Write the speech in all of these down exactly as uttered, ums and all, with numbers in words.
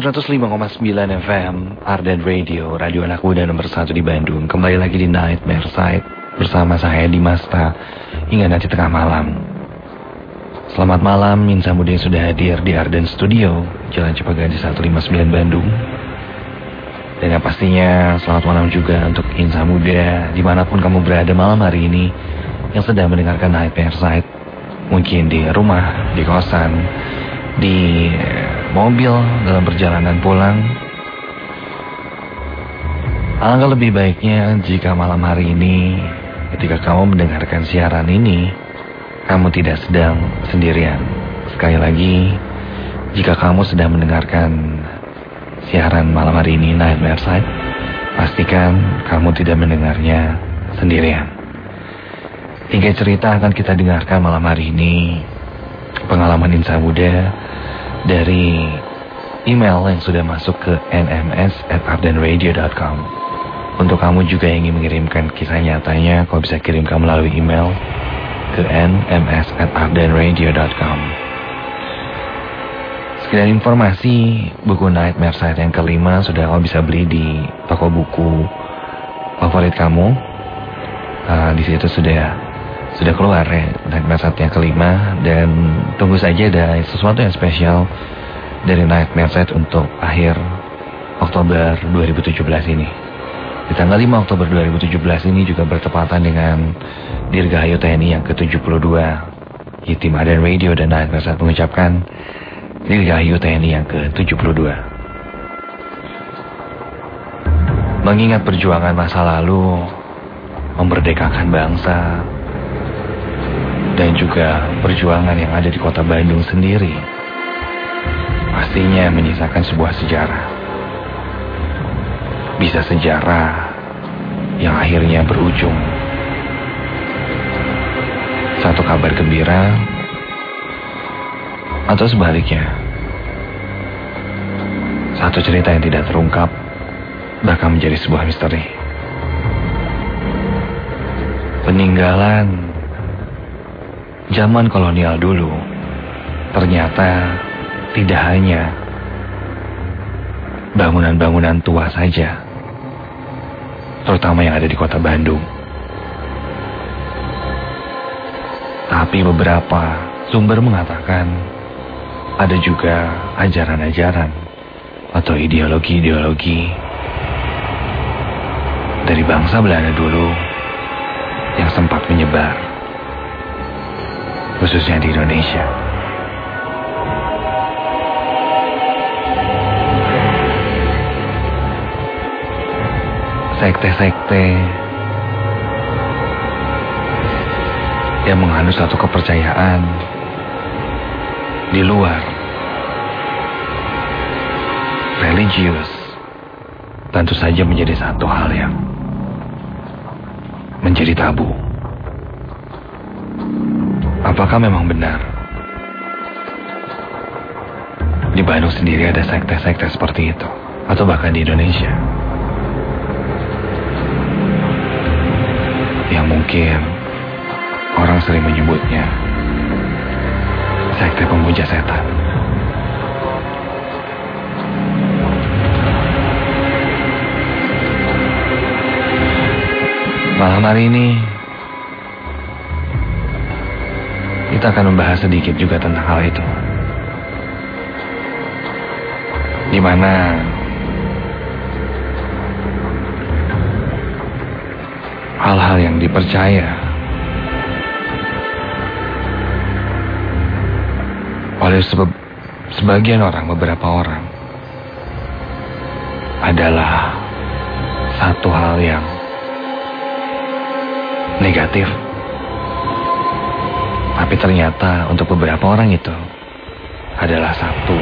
seratus lima koma sembilan F M Arden Radio, radio anak muda nomor satu di Bandung. Kembali lagi di Nightmare Side bersama saya Dimasta hingga nanti tengah malam. Selamat malam Insan Muda yang sudah hadir di Arden Studio, Jalan Cipaganti seratus lima puluh sembilan Bandung. Dan yang pastinya selamat malam juga untuk Insan Muda dimanapun kamu berada malam hari ini yang sedang mendengarkan Nightmare Side. Mungkin di rumah, di kosan, di mobil, dalam perjalanan pulang. Alangkah lebih baiknya jika malam hari ini ketika kamu mendengarkan siaran ini, kamu tidak sedang sendirian. Sekali lagi, jika kamu sedang mendengarkan siaran malam hari ini Nightmare Side, pastikan kamu tidak mendengarnya sendirian. Tiga cerita akan kita dengarkan malam hari ini. Pengalaman insan muda dari email yang sudah masuk ke n m s at arden radio dot com. Untuk kamu juga yang ingin mengirimkan kisah nyatanya, kau bisa kirimkan melalui email ke n m s at arden radio dot com. Sekedar informasi, buku Nightmare Side yang kelima sudah kau bisa beli di toko buku favorit kamu. Uh, di situ sudah Sudah keluar ya Nightmare Side yang kelima. Dan tunggu saja ada sesuatu yang spesial dari Nightmare Side untuk akhir Oktober dua ribu tujuh belas ini. Di tanggal lima Oktober dua ribu tujuh belas ini juga bertepatan dengan Dirgahayu T N I yang ke tujuh puluh dua. Tim Arden Radio dan Nightmare Side mengucapkan Dirgahayu T N I yang ke tujuh puluh dua. Mengingat perjuangan masa lalu memerdekakan bangsa dan juga perjuangan yang ada di kota Bandung sendiri, pastinya menyisakan sebuah sejarah. Bisa sejarah yang akhirnya berujung satu kabar gembira, atau sebaliknya satu cerita yang tidak terungkap bahkan menjadi sebuah misteri. Peninggalan zaman kolonial dulu ternyata tidak hanya bangunan-bangunan tua saja, terutama yang ada di kota Bandung. Tapi beberapa sumber mengatakan ada juga ajaran-ajaran atau ideologi-ideologi dari bangsa Belanda dulu yang sempat menyebar, khususnya di Indonesia. Sekte-sekte yang menganut satu kepercayaan di luar religius tentu saja menjadi satu hal yang menjadi tabu. Apakah memang benar di Bandung sendiri ada sekte-sekte seperti itu, atau bahkan di Indonesia yang mungkin orang sering menyebutnya sekte pemuja setan? Malam hari ini kita akan membahas sedikit juga tentang hal itu, di mana hal-hal yang dipercaya oleh sebab sebagian orang, beberapa orang, adalah satu hal yang negatif. Tapi ternyata untuk beberapa orang itu adalah satu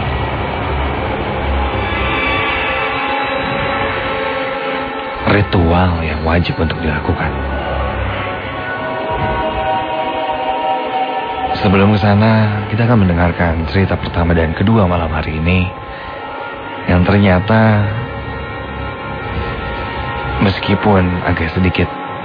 ritual yang wajib untuk dilakukan. Sebelum ke sana, kita akan mendengarkan cerita pertama dan kedua malam hari ini yang ternyata meskipun agak sedikit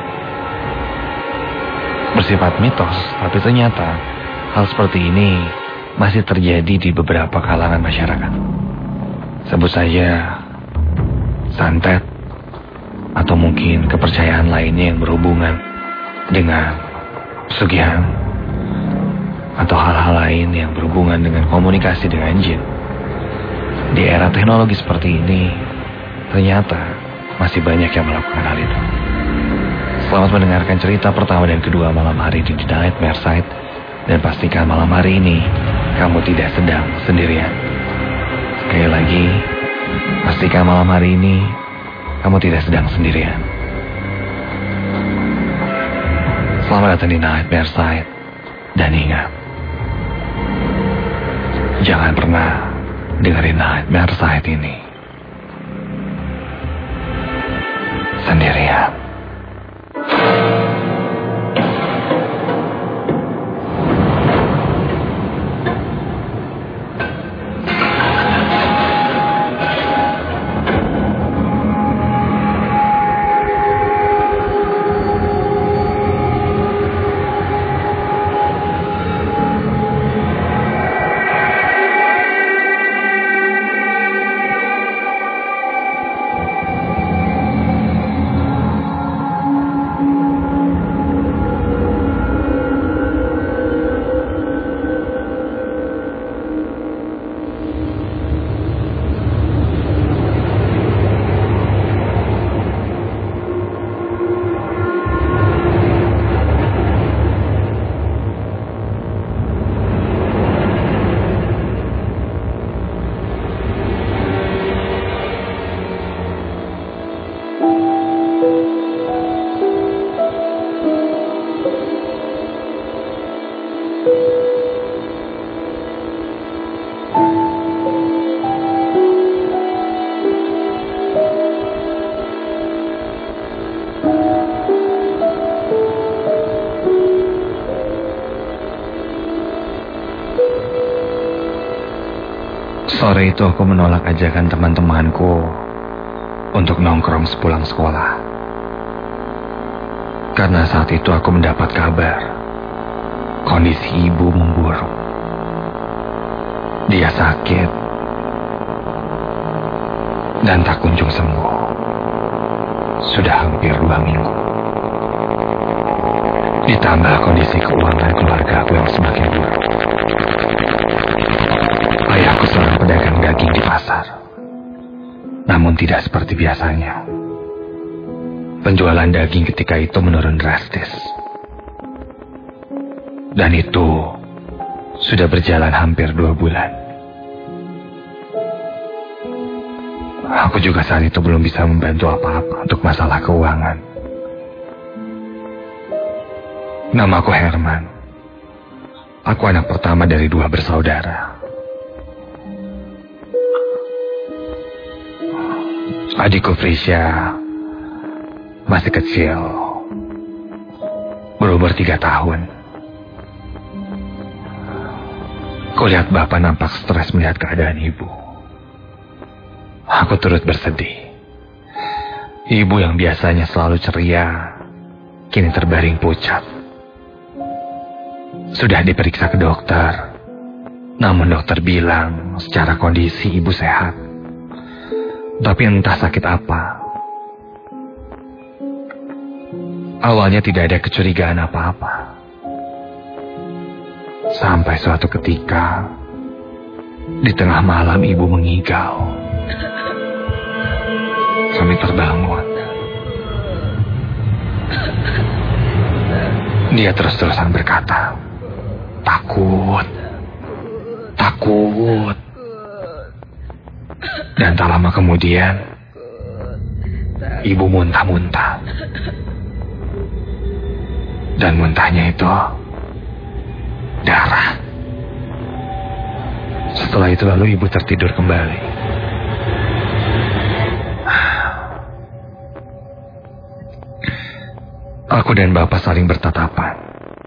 bersifat mitos, tapi ternyata hal seperti ini masih terjadi di beberapa kalangan masyarakat. Sebut saja santet, atau mungkin kepercayaan lainnya yang berhubungan dengan pesugihan, atau hal-hal lain yang berhubungan dengan komunikasi dengan jin. Di era teknologi seperti ini, ternyata masih banyak yang melakukan hal itu. Selamat mendengarkan cerita pertama dan kedua malam hari di The Nightmare Site. Dan pastikan malam hari ini kamu tidak sedang sendirian. Sekali lagi, pastikan malam hari ini kamu tidak sedang sendirian. Selamat datang di Nightmare Site. Dan ingat, jangan pernah dengerin Nightmare Site ini sendirian. Sore itu aku menolak ajakan teman-temanku untuk nongkrong sepulang sekolah. Karena saat itu aku mendapat kabar kondisi ibu memburuk. Dia sakit dan tak kunjung sembuh. Sudah hampir dua minggu. Ditambah kondisi keuangan keluarga aku yang semakin buruk. Ayahku seorang pedagang daging di pasar. Namun tidak seperti biasanya. Penjualan daging ketika itu menurun drastis. Dan itu sudah berjalan hampir dua bulan. Aku juga saat itu belum bisa membantu apa-apa untuk masalah keuangan. Namaku Herman. Aku anak pertama dari dua bersaudara. Adikku Frisya masih kecil, berumur tiga tahun. Kulihat bapak nampak stres melihat keadaan ibu. Aku turut bersedih. Ibu yang biasanya selalu ceria, kini terbaring pucat. Sudah diperiksa ke dokter, namun dokter bilang secara kondisi ibu sehat. Tapi entah sakit apa. Awalnya tidak ada kecurigaan apa-apa. Sampai suatu ketika, di tengah malam ibu mengigau. Kami terbangun. Dia terus-terusan berkata, takut, takut. Dan tak lama kemudian, ibu muntah-muntah. Dan muntahnya itu darah. Setelah itu lalu ibu tertidur kembali. Aku dan bapak saling bertatapan.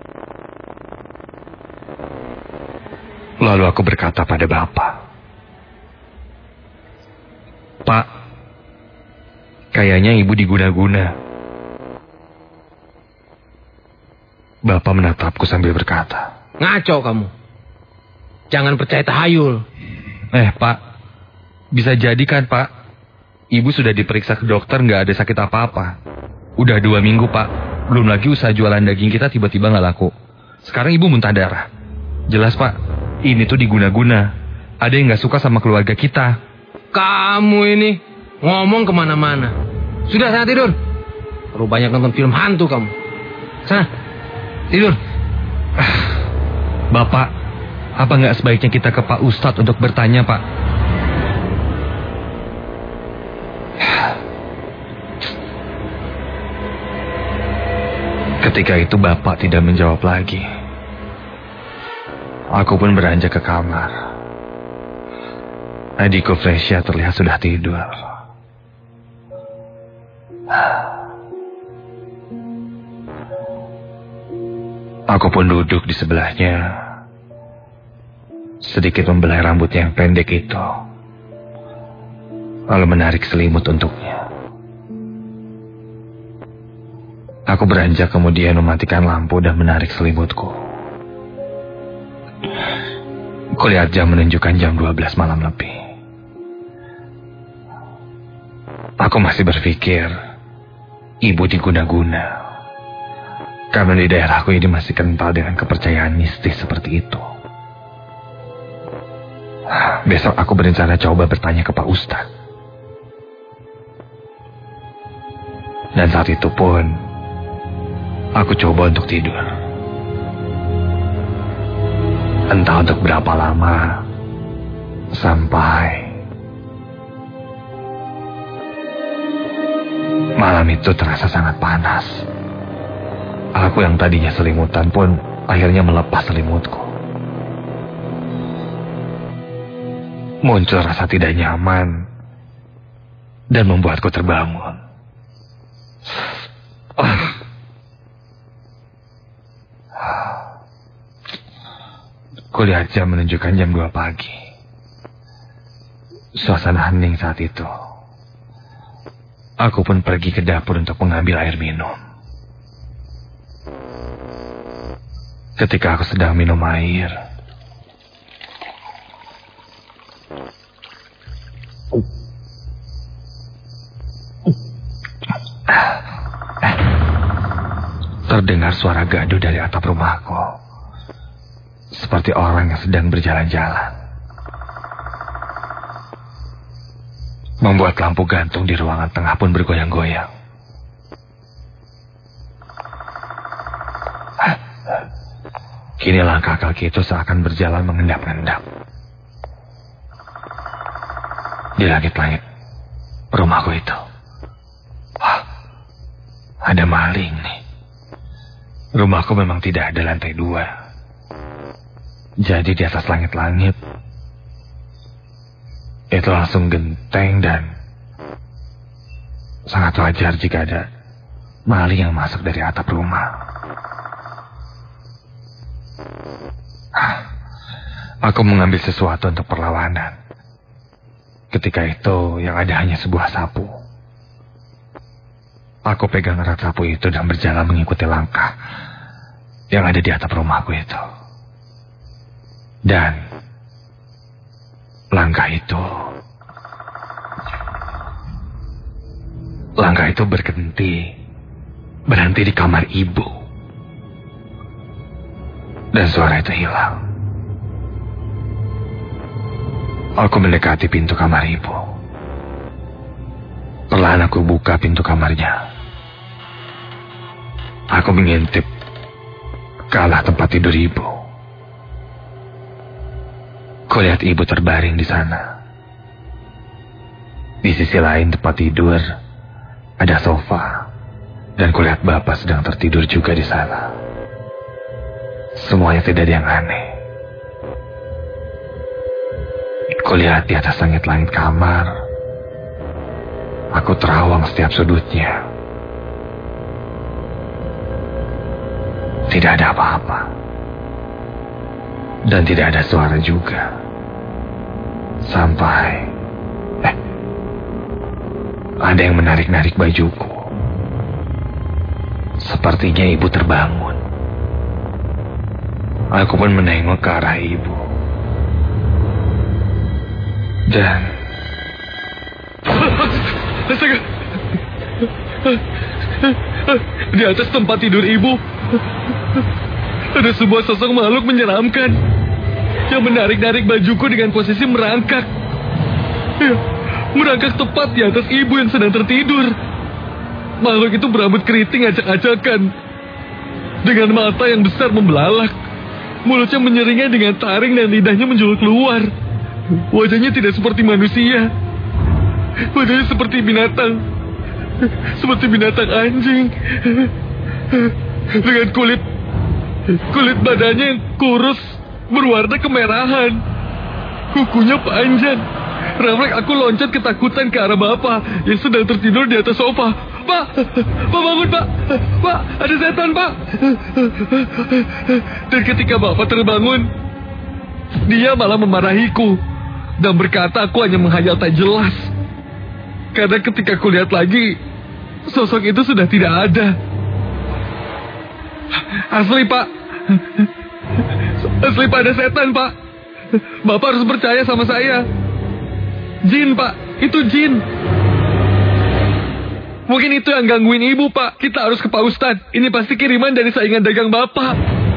Lalu aku berkata pada bapak, Pak, kayaknya ibu diguna-guna. Bapak menatapku sambil berkata, ngaco kamu. Jangan percaya tahayul. Eh, Pak, Bisa jadi kan, Pak? Ibu sudah diperiksa ke dokter, nggak ada sakit apa-apa. Udah dua minggu, Pak. Belum lagi usaha jualan daging kita tiba-tiba nggak laku. Sekarang ibu muntah darah. Jelas, Pak. Ini tuh diguna-guna. Ada yang nggak suka sama keluarga kita. Kamu ini ngomong kemana-mana. Sudah, sana tidur. Terlalu banyak nonton film hantu kamu. Sana, tidur. Bapak, apa nggak sebaiknya kita ke Pak Ustadz untuk bertanya, Pak? Ketika itu Bapak tidak menjawab lagi. Aku pun beranjak ke kamar. Adikku Fresya terlihat sudah tidur. Aku pun duduk di sebelahnya, sedikit membelai rambutnya yang pendek itu, lalu menarik selimut untuknya. Aku beranjak kemudian mematikan lampu dan menarik selimutku. Kulihat jam menunjukkan jam dua belas malam lebih. Aku masih berpikir, ibu diguna-guna. Karena di daerahku ini masih kental dengan kepercayaan mistis seperti itu. Besok aku berencana coba bertanya ke Pak Ustadz. Dan saat itu pun, aku coba untuk tidur. Entah untuk berapa lama, sampai malam itu terasa sangat panas. Aku yang tadinya selimutan pun akhirnya melepas selimutku. Muncul rasa tidak nyaman dan membuatku terbangun. Kulihat jam menunjukkan jam dua pagi. Suasana hening saat itu. Aku pun pergi ke dapur untuk mengambil air minum. Ketika aku sedang minum air, terdengar suara gaduh dari atap rumahku, seperti orang yang sedang berjalan-jalan. Membuat lampu gantung di ruangan tengah pun bergoyang-goyang. Kini langkah kaki itu seakan berjalan mengendap-endap. Di langit-langit rumahku itu. Wah, ada maling nih. Rumahku memang tidak ada lantai dua. Jadi di atas langit-langit itu langsung genteng dan sangat wajar jika ada maling yang masuk dari atap rumah. Aku mengambil sesuatu untuk perlawanan. Ketika itu yang ada hanya sebuah sapu. Aku pegang erat sapu itu dan berjalan mengikuti langkah yang ada di atap rumahku itu. Dan langkah itu Langkah itu berhenti Berhenti di kamar ibu. Dan suara itu hilang. Aku mendekati pintu kamar ibu. Perlahan aku buka pintu kamarnya. Aku mengintip ke arah tempat tidur ibu. Kulihat ibu terbaring di sana. Di sisi lain tempat tidur ada sofa, dan kulihat bapak sedang tertidur juga di sana. Semuanya tidak ada yang aneh. Kulihat di atas langit-langit kamar. Aku terawang setiap sudutnya. Tidak ada apa-apa. Dan tidak ada suara juga. Sampai Eh ada yang menarik-narik bajuku. Sepertinya ibu terbangun. Aku pun menengok ke arah ibu. Dan Astaga. Di atas tempat tidur ibu ada sebuah sosok makhluk menyeramkan yang menarik-narik bajuku dengan posisi merangkak. Ya, merangkak tepat di atas ibu yang sedang tertidur. Makhluk itu berambut keriting acak-acakan, dengan mata yang besar membelalak. Mulutnya menyeringai dengan taring dan lidahnya menjulur keluar. Wajahnya tidak seperti manusia. Wajahnya seperti binatang. Seperti binatang anjing. Dengan kulit Kulit badannya yang kurus berwarna kemerahan. Kukunya panjang. Refleks aku loncat ketakutan ke arah bapak yang sedang tertidur di atas sofa. Pak, Pak bangun Pak, Pak ada setan Pak. Dan ketika bapak terbangun, dia malah memarahiku dan berkata aku hanya menghayal tak jelas. Karena ketika aku lihat lagi, sosok itu sudah tidak ada. Asli Pak, asli Pak ada setan Pak. Bapak harus percaya sama saya. Jin Pak, itu jin. Mungkin itu yang gangguin ibu Pak. Kita harus ke Pak Ustadz. Ini pasti kiriman dari saingan dagang Bapak.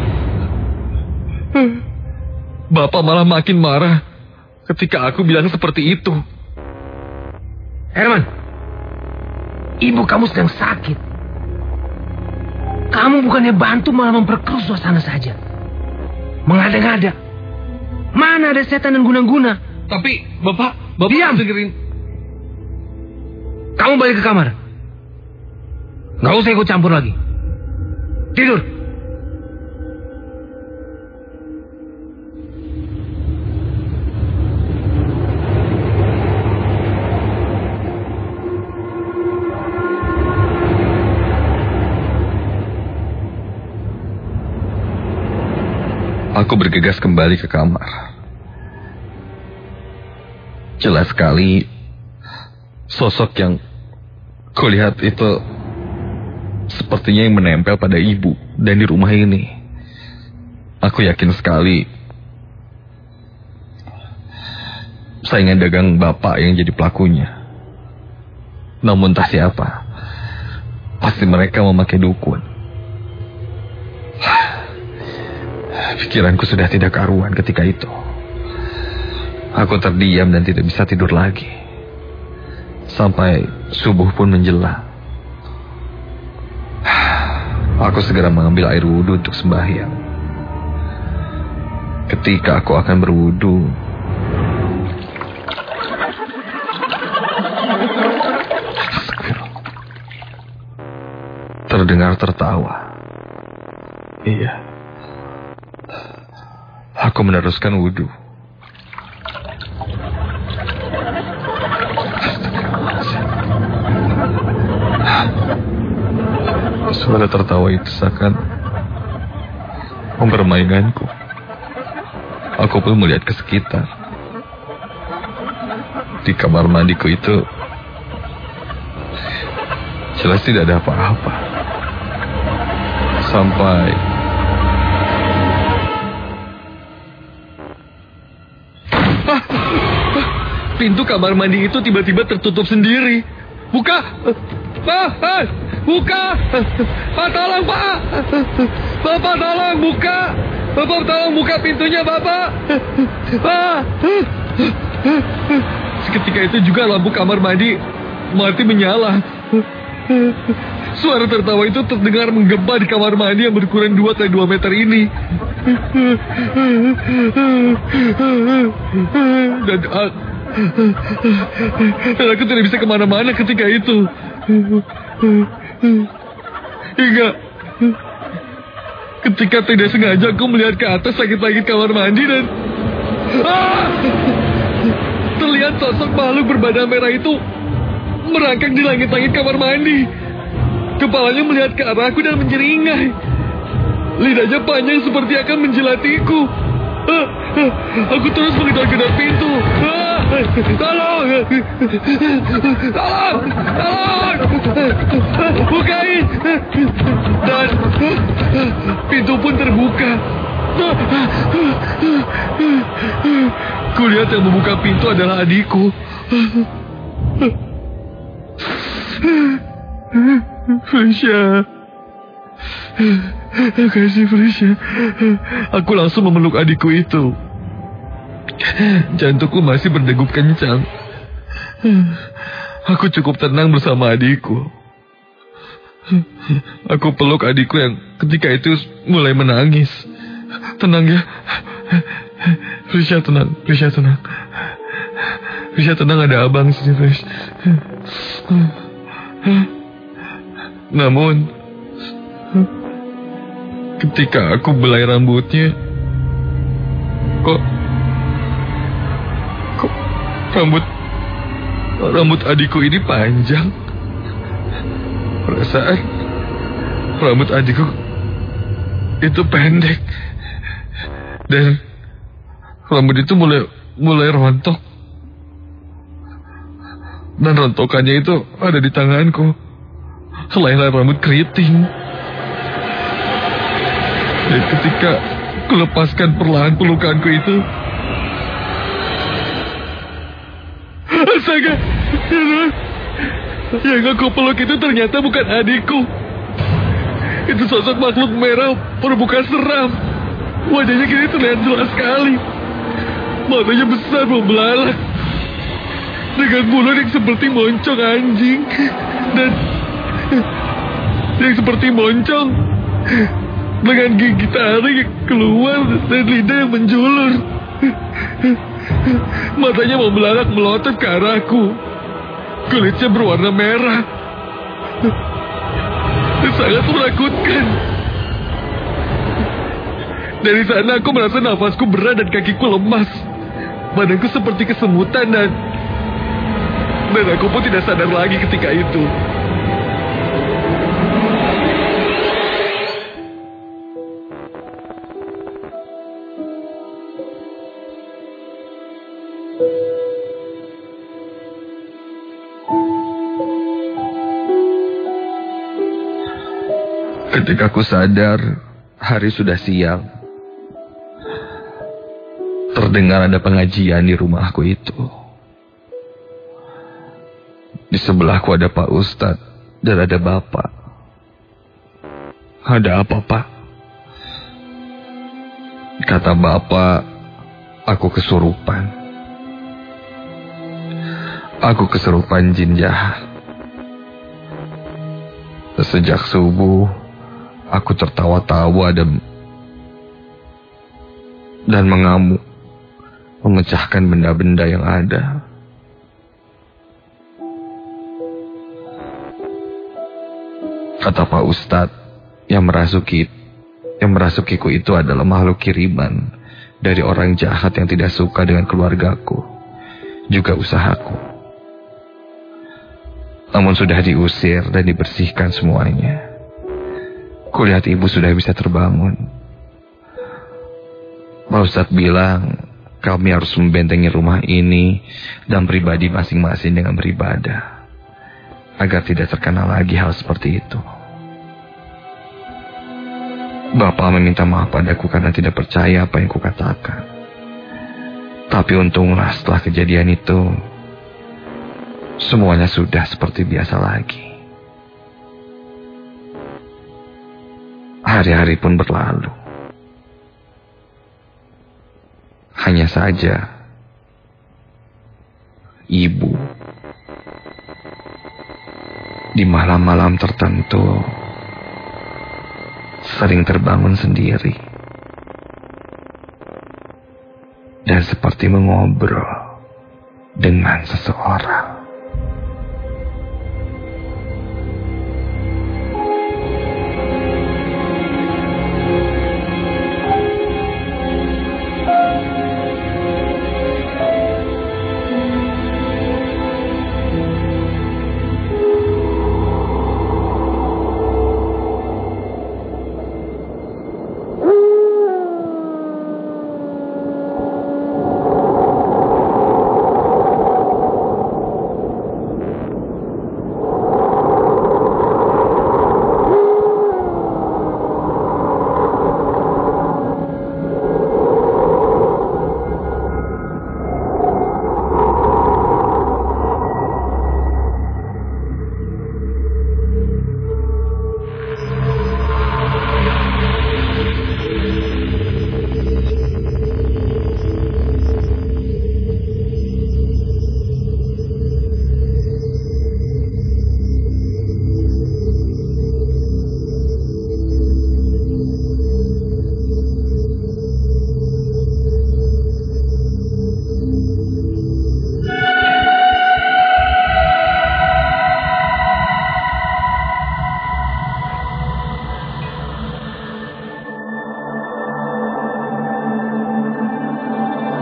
Bapak malah makin marah ketika aku bilang seperti itu. Herman, ibu kamu sedang sakit. Kamu bukannya bantu malah memperkeruh suasana saja. Mengada-ngada. Mana ada setan dan guna-guna. Tapi Bapak, Bapak diam. dengerin. Kamu balik ke kamar. Gak usah ikut campur lagi. Tidur. Aku bergegas kembali ke kamar. Jelas sekali sosok yang kulihat itu sepertinya yang menempel pada ibu dan di rumah ini. Aku yakin sekali saingan dagang bapak yang jadi pelakunya. Namun entah siapa, pasti mereka memakai dukun. Pikiranku sudah tidak karuan ketika itu. Aku terdiam dan tidak bisa tidur lagi. Sampai subuh pun menjelang. Aku segera mengambil air wudhu untuk sembahyang. Ketika aku akan berwudhu, terdengar tertawa. Iya. Aku meneruskan wudhu. Suara tertawa itu seakan mempermainkanku. Aku pun melihat ke sekitar. Di kamar mandiku itu jelas tidak ada apa-apa. Sampai ah, ah, pintu kamar mandi itu tiba-tiba tertutup sendiri. Buka! Pak! Ah, buka! Pak, tolong Pak! Bapak tolong buka! Bapak tolong buka pintunya Bapak! Pak! Seketika itu juga lampu kamar mandi mati menyala. Suara tertawa itu terdengar menggema di kamar mandi yang berukuran dua kali dua meter ini. Dan, dan aku tidak bisa kemana-mana ketika itu. Hingga ketika tidak sengaja aku melihat ke atas langit-langit kamar mandi dan ah! terlihat sosok makhluk berbadan merah itu merangkak di langit-langit kamar mandi. Kepalanya melihat ke arahku dan menyeringai. Lidahnya panjang seperti akan menjilatiku. Ah, ah, aku terus mengejar-kejar pintu. Ah, tolong! Tolong! Tolong! Bukain! Dan pintu pun terbuka. Kulihat yang membuka pintu adalah adikku. Felicia. Kasih Felicia. Aku langsung memeluk adikku itu. Jantungku masih berdegup kencang. Aku cukup tenang bersama adikku. Aku peluk adikku yang ketika itu mulai menangis. Tenang ya. Felicia tenang, Felicia tenang. Felicia tenang, ada abang sini, Felicia. Namun ketika aku belai rambutnya, kok kok rambut rambut adikku ini panjang. Perasaan rambut adikku itu pendek, dan rambut itu mulai mulai rontok, dan rontokannya itu ada di tanganku. Helai-helai rambut keriting. Dan ketika kulepaskan perlahan pelukanku itu, astaga, yang aku peluk itu ternyata bukan adikku. Itu sosok makhluk merah bermuka seram. Wajahnya kini terlihat jelas sekali. Matanya besar membelalak, dengan mulut yang seperti moncong anjing, dan yang seperti moncong, dengan gigi taring yang keluar dan lidah yang menjulur. Matanya membelalak melotot ke arahku. Kulitnya berwarna merah. Sangat menakutkan. Dari sana aku merasa nafasku berat dan kakiku lemas. Badanku seperti kesemutan, dan Dan aku pun tidak sadar lagi ketika itu. Ketika aku sadar, hari sudah siang. Terdengar ada pengajian di rumahku itu. Di sebelahku ada Pak Ustadz dan ada Bapak. Ada apa, Pak? Kata Bapak, aku kesurupan. Aku kesurupan jin jahat. Sejak subuh, aku tertawa-tawa dan, dan mengamuk, memecahkan benda-benda yang ada. Kata Pak Ustadz, yang merasuki yang merasukiku itu adalah makhluk kiriman dari orang jahat yang tidak suka dengan keluargaku, juga usahaku. Namun sudah diusir dan dibersihkan semuanya. Kulihat ibu sudah bisa terbangun. Pak Ustadz bilang, kami harus membentengi rumah ini dan pribadi masing-masing dengan beribadah, agar tidak terkena lagi hal seperti itu. Bapak meminta maaf padaku karena tidak percaya apa yang kukatakan. Tapi untunglah setelah kejadian itu, semuanya sudah seperti biasa lagi. Hari-hari pun berlalu. Hanya saja, ibu di malam-malam tertentu sering terbangun sendiri dan seperti mengobrol dengan seseorang.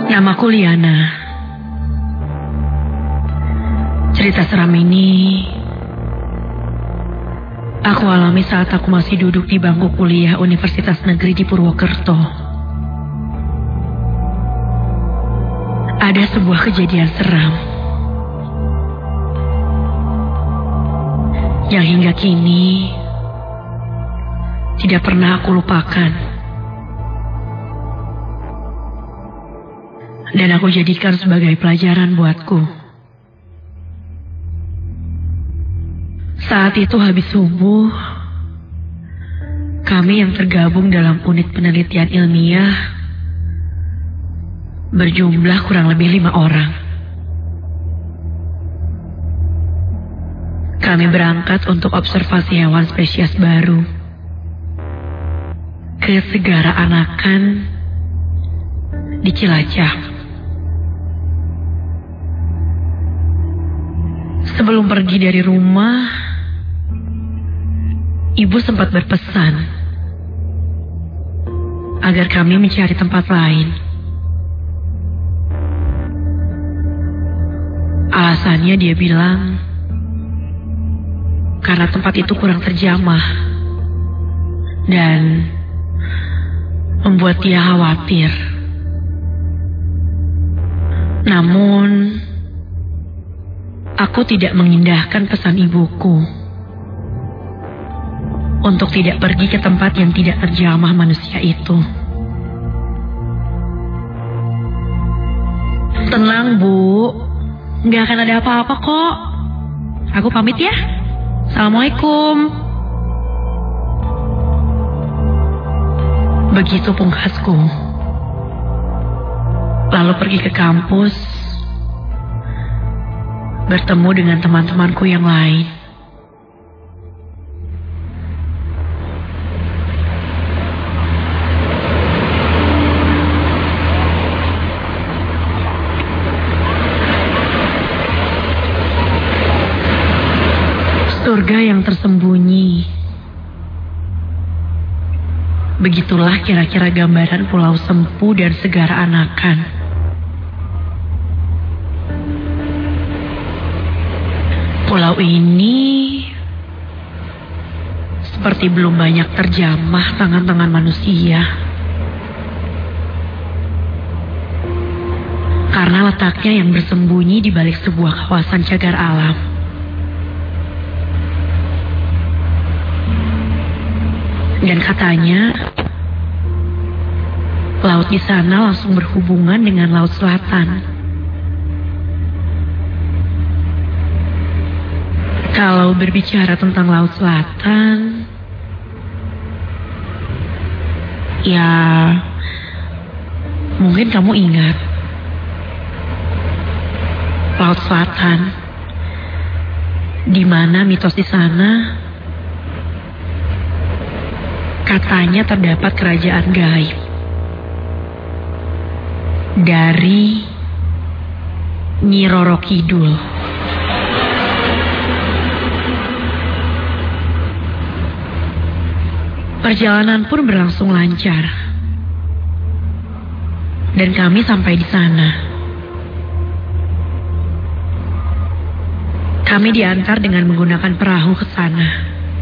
Namaku Liana. Cerita seram ini aku alami saat aku masih duduk di bangku kuliah Universitas Negeri di Purwokerto. Ada sebuah kejadian seram yang hingga kini tidak pernah aku lupakan. Dan aku jadikan sebagai pelajaran buatku. Saat itu habis subuh, kami yang tergabung dalam unit penelitian ilmiah berjumlah kurang lebih lima orang. Kami berangkat untuk observasi hewan spesies baru ke Segara Anakan di Cilacap. Sebelum pergi dari rumah, ibu sempat berpesan agar kami mencari tempat lain. Alasannya dia bilang karena tempat itu kurang terjamah dan membuat dia khawatir. Namun aku tidak mengindahkan pesan ibuku untuk tidak pergi ke tempat yang tidak terjamah manusia itu. Tenang, Bu. Nggak akan ada apa-apa kok. Aku pamit ya. Assalamualaikum. Begitu pungkasku. Lalu pergi ke kampus, bertemu dengan teman-temanku yang lain. Surga yang tersembunyi. Begitulah kira-kira gambaran Pulau Sempu dan Segara Anakan. Pulau ini seperti belum banyak terjamah tangan-tangan manusia. Karena letaknya yang bersembunyi di balik sebuah kawasan cagar alam. Dan katanya, laut di sana langsung berhubungan dengan Laut Selatan. Kalau berbicara tentang Laut Selatan, ya mungkin kamu ingat Laut Selatan, di mana mitos di sana katanya terdapat kerajaan gaib dari Nyi Roro Kidul. Perjalanan pun berlangsung lancar. Dan kami sampai di sana. Kami diantar dengan menggunakan perahu ke sana.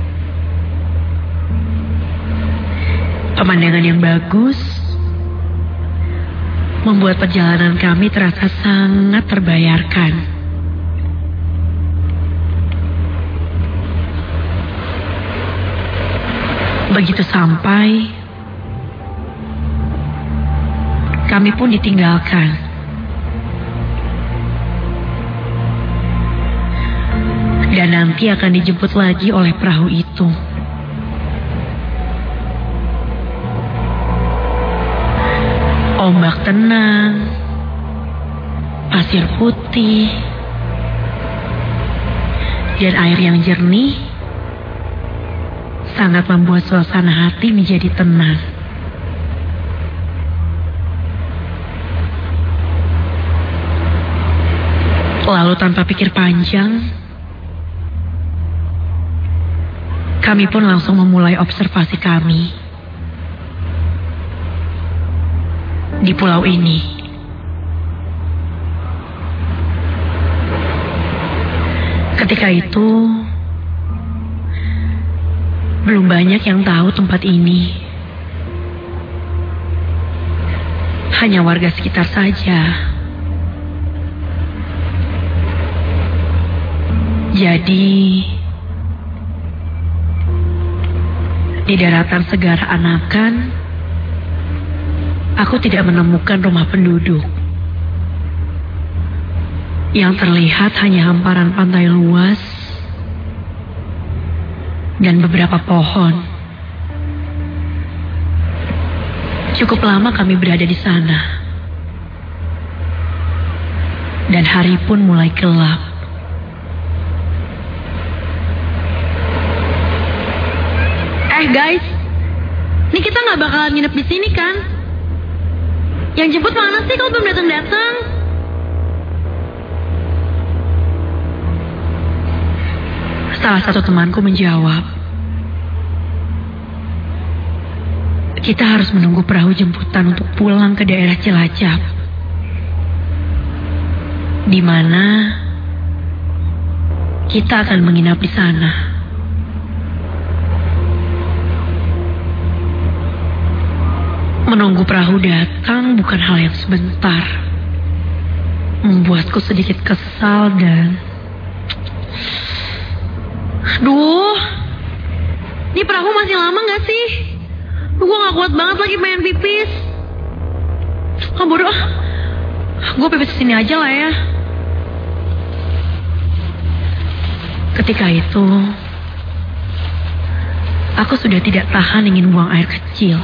Pemandangan yang bagus membuat perjalanan kami terasa sangat terbayarkan. Begitu sampai, kami pun ditinggalkan. Dan nanti akan dijemput lagi oleh perahu itu. Ombak tenang, pasir putih, dan air yang jernih sangat membuat suasana hati menjadi tenang. Lalu tanpa pikir panjang, kami pun langsung memulai observasi kami di pulau ini. Ketika itu, belum banyak yang tahu tempat ini. Hanya warga sekitar saja. Jadi, di daratan Segara Anakan, aku tidak menemukan rumah penduduk. Yang terlihat hanya hamparan pantai luas dan beberapa pohon. Cukup lama kami berada di sana. Dan hari pun mulai gelap. Eh guys, ini kita nggak bakalan nginep di sini kan? Yang jemput mana sih kalau belum datang-datang? Salah satu temanku menjawab, kita harus menunggu perahu jemputan untuk pulang ke daerah Cilacap, di mana kita akan menginap di sana. Menunggu perahu datang bukan hal yang sebentar, membuatku sedikit kesal dan Duh, ini perahu masih lama gak sih? Duh, gue gak kuat banget lagi pengen pipis. Ah, bodoh. Gue pipis sini aja lah ya. Ketika itu, aku sudah tidak tahan ingin buang air kecil.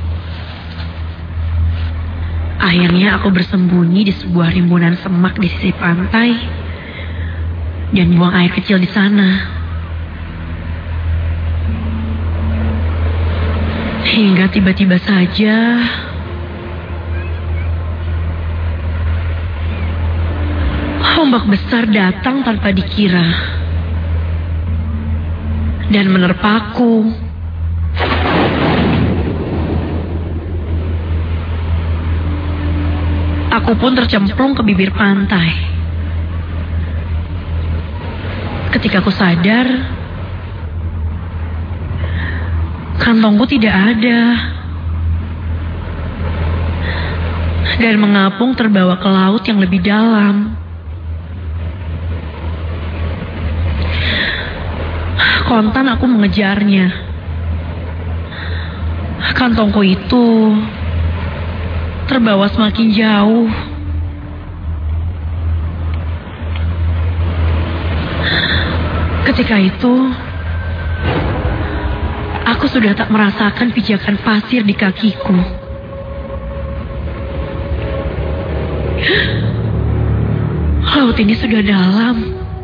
Akhirnya aku bersembunyi di sebuah rimbunan semak di sisi pantai dan buang air kecil di sana. Hingga tiba-tiba saja ombak besar datang tanpa dikira dan menerpaku. Aku pun tercemplung ke bibir pantai. Ketika aku sadar, kantongku tidak ada. Dan mengapung terbawa ke laut yang lebih dalam. Kontan aku mengejarnya. Kantongku itu terbawa semakin jauh. Ketika itu, aku sudah tak merasakan pijakan pasir di kakiku. Laut ini sudah dalam.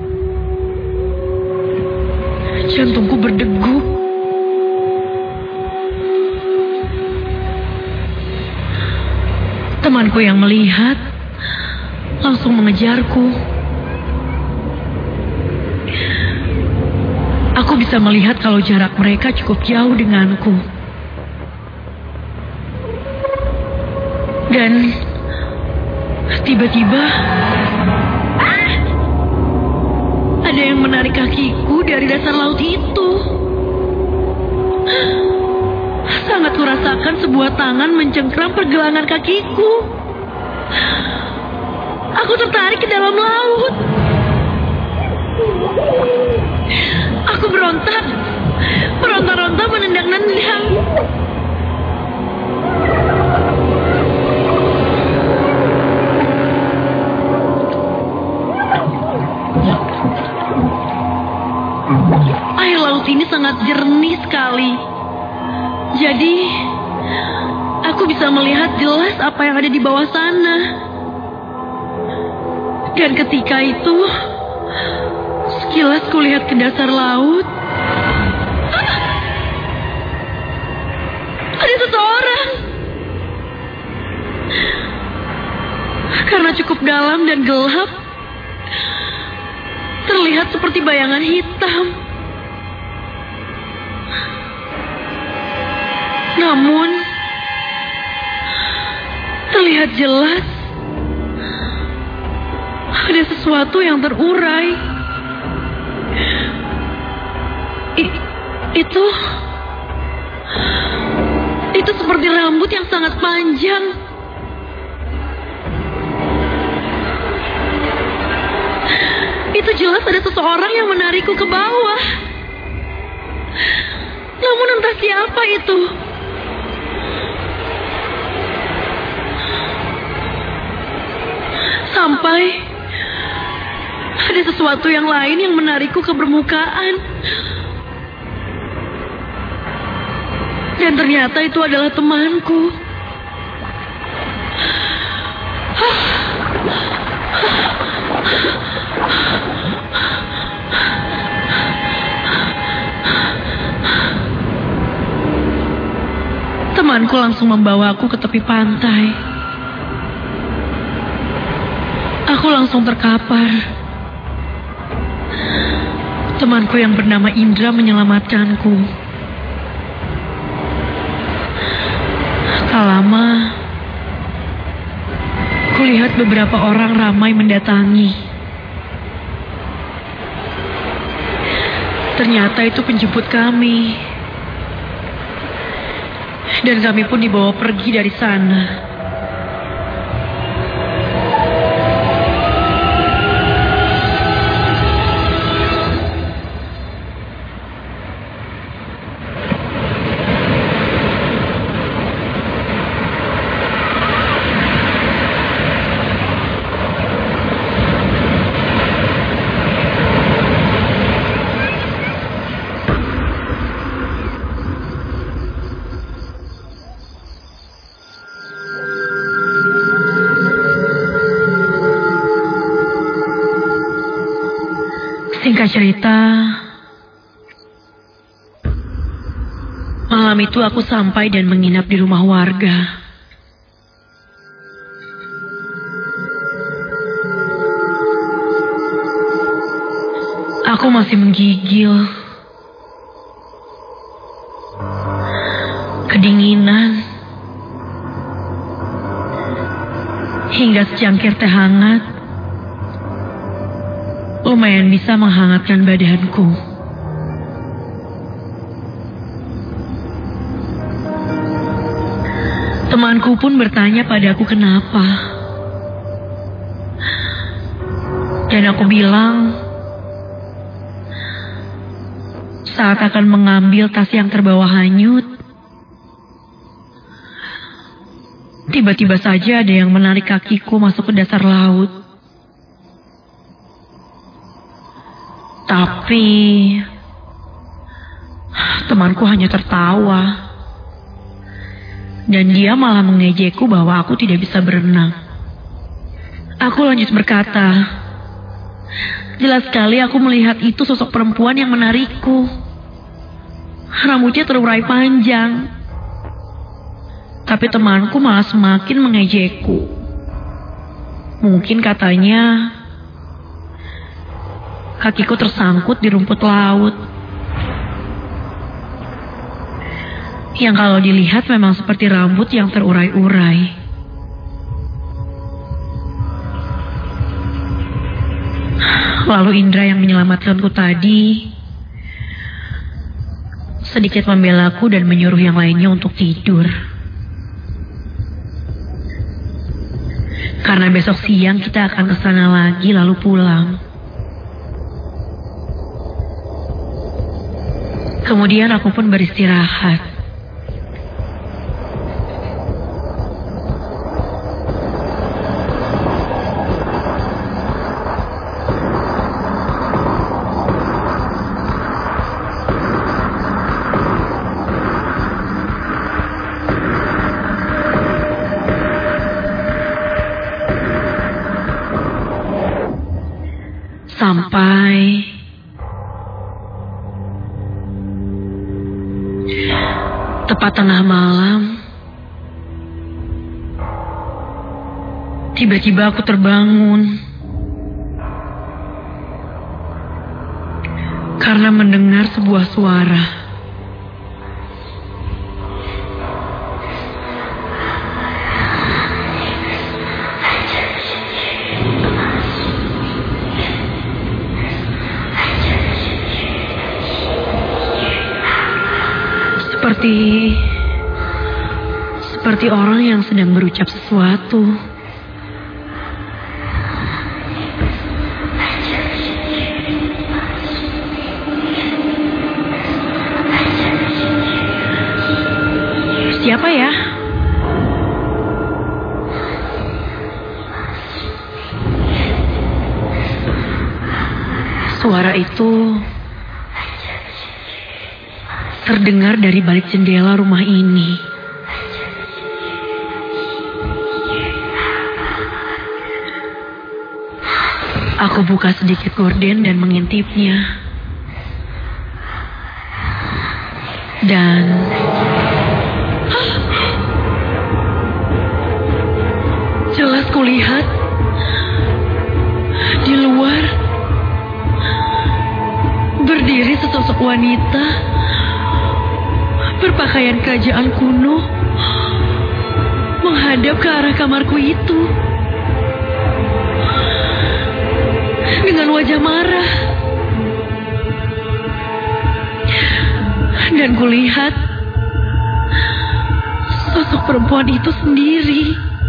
Jantungku berdegup. Temanku yang melihat langsung mengejarku. Aku bisa melihat kalau jarak mereka cukup jauh denganku. Dan tiba-tiba ada yang menarik kakiku dari dasar laut itu. Sangat kurasakan sebuah tangan mencengkram pergelangan kakiku. Aku tertarik ke dalam laut. Aku berontak, meronta-ronta menendang-nendang. Air laut ini sangat jernih sekali. Jadi, aku bisa melihat jelas apa yang ada di bawah sana. Dan ketika itu, sekilas kulihat ke dasar laut. Ada seseorang. Karena cukup dalam dan gelap, terlihat seperti bayangan hitam. Namun, terlihat jelas ada sesuatu yang terurai. I- itu... Itu seperti rambut yang sangat panjang. Itu jelas ada seseorang yang menarikku ke bawah. Namun entah siapa itu. Sampai ada sesuatu yang lain yang menarikku ke permukaan. Dan ternyata itu adalah temanku. Temanku langsung membawaku ke tepi pantai. Aku langsung terkapar. Temanku yang bernama Indra menyelamatkanku. Tak lama, kulihat beberapa orang ramai mendatangi. Ternyata itu penjemput kami. Dan kami pun dibawa pergi dari sana. Singkat cerita, malam itu aku sampai dan menginap di rumah warga. Aku masih menggigil. Kedinginan. Hingga secangkir teh hangat lumayan bisa menghangatkan badanku. Temanku pun bertanya padaku kenapa. Dan aku bilang, saat akan mengambil tas yang terbawa hanyut, tiba-tiba saja ada yang menarik kakiku masuk ke dasar laut. Tapi temanku hanya tertawa. Dan dia malah mengejekku bahwa aku tidak bisa berenang. Aku lanjut berkata, jelas sekali aku melihat itu sosok perempuan yang menarikku. Rambutnya terurai panjang. Tapi temanku malah semakin mengejekku. Mungkin katanya kakiku tersangkut di rumput laut. Yang kalau dilihat memang seperti rambut yang terurai-urai. Lalu Indra yang menyelamatkanku tadi sedikit membelaku dan menyuruh yang lainnya untuk tidur. Karena besok siang kita akan ke sana lagi lalu pulang. Kemudian aku pun beristirahat. Sampai tepat tengah malam, tiba-tiba aku terbangun karena mendengar sebuah suara. Seperti... Seperti orang yang sedang berucap sesuatu. Siapa ya? Suara itu terdengar dari balik jendela rumah ini. Aku buka sedikit gorden dan mengintipnya. Dan... jelas kulihat di luar berdiri sesosok wanita berpakaian kerajaan kuno menghadap ke arah kamarku itu dengan wajah marah. Dan kulihat sosok perempuan itu sendiri.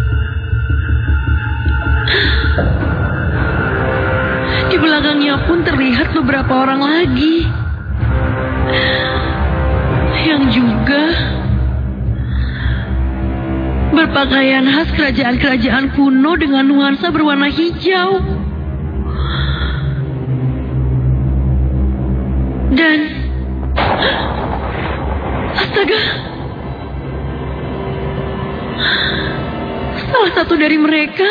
Di belakangnya pun terlihat beberapa orang lagi yang juga berpakaian khas kerajaan-kerajaan kuno dengan nuansa berwarna hijau. Dan astaga, salah satu dari mereka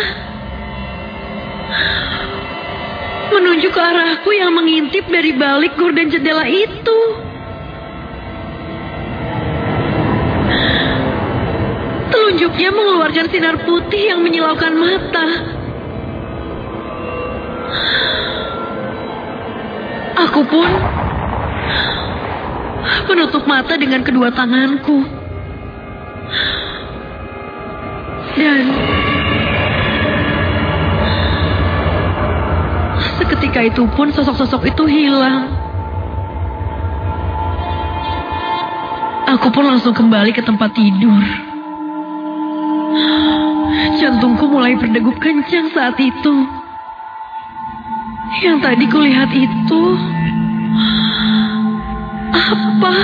menunjuk ke arahku yang mengintip dari balik gorden jendela itu. Telunjuknya mengeluarkan sinar putih yang menyilaukan mata. Aku pun menutup mata dengan kedua tanganku. Dan seketika itu pun sosok-sosok itu hilang. Aku pun langsung kembali ke tempat tidur. Jantungku mulai berdegup kencang saat itu. Yang tadi kulihat itu apa?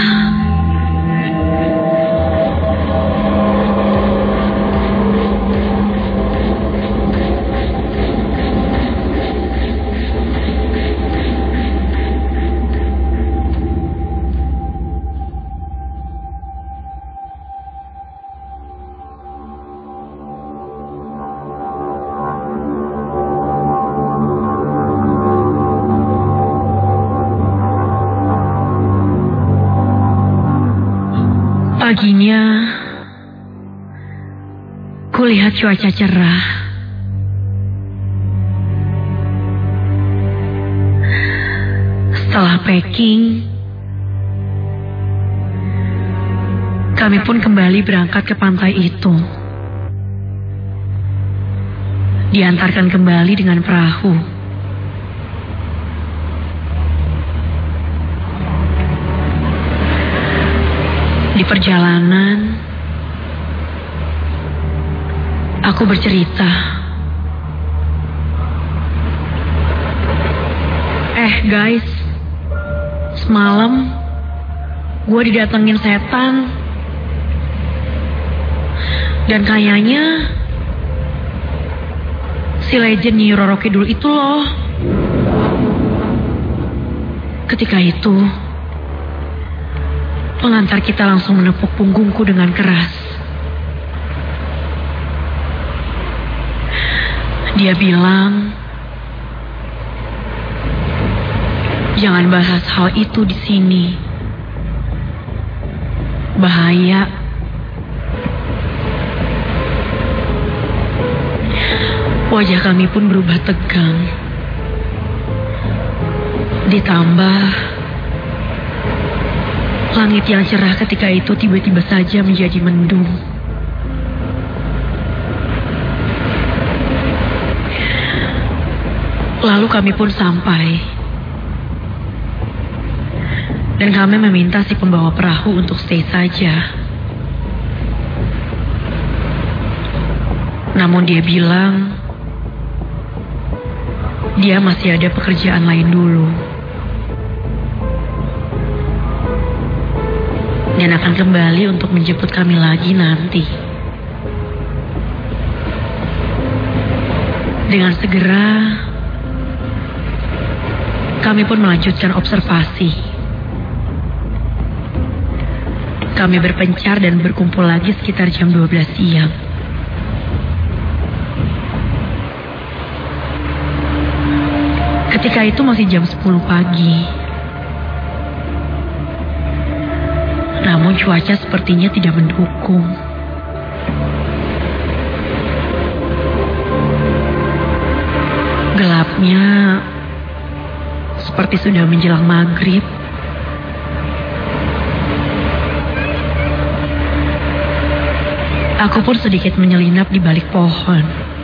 Paginya, kulihat cuaca cerah. Setelah packing, kami pun kembali berangkat ke pantai itu. Diantarkan kembali dengan perahu. Di perjalanan, aku bercerita. Eh guys, semalam gue didatengin setan. Dan kayaknya si legend Nyi Roro Kidul itu loh. Ketika itu, pengantar kita langsung menepuk punggungku dengan keras. Dia bilang, jangan bahas hal itu di sini. Bahaya. Wajah kami pun berubah tegang. Ditambah langit yang cerah ketika itu tiba-tiba saja menjadi mendung. Lalu kami pun sampai. Dan kami meminta si pembawa perahu untuk stay saja. Namun dia bilang dia masih ada pekerjaan lain dulu. Dan akan kembali untuk menjemput kami lagi nanti. Dengan segera, kami pun melanjutkan observasi. Kami berpencar dan berkumpul lagi sekitar jam dua belas siang. Ketika itu masih jam sepuluh pagi. Namun cuaca sepertinya tidak mendukung. Gelapnya seperti sudah menjelang maghrib. Aku pun sedikit menyelinap di balik pohon,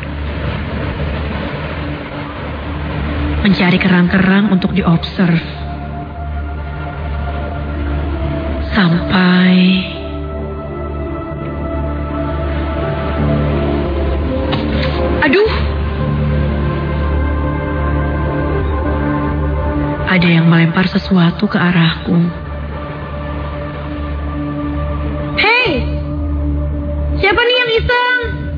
mencari kerang-kerang untuk diobserv. Sampai Aduh, ada yang melempar sesuatu ke arahku. Hei, siapa nih yang iseng?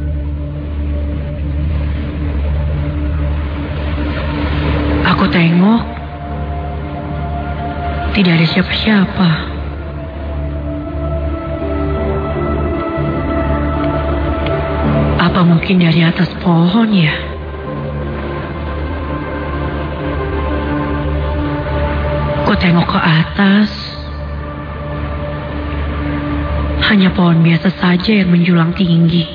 Aku tengok, tidak ada siapa-siapa. Apa mungkin dari atas pohon ya? Ku tengok ke atas, hanya pohon biasa saja yang menjulang tinggi.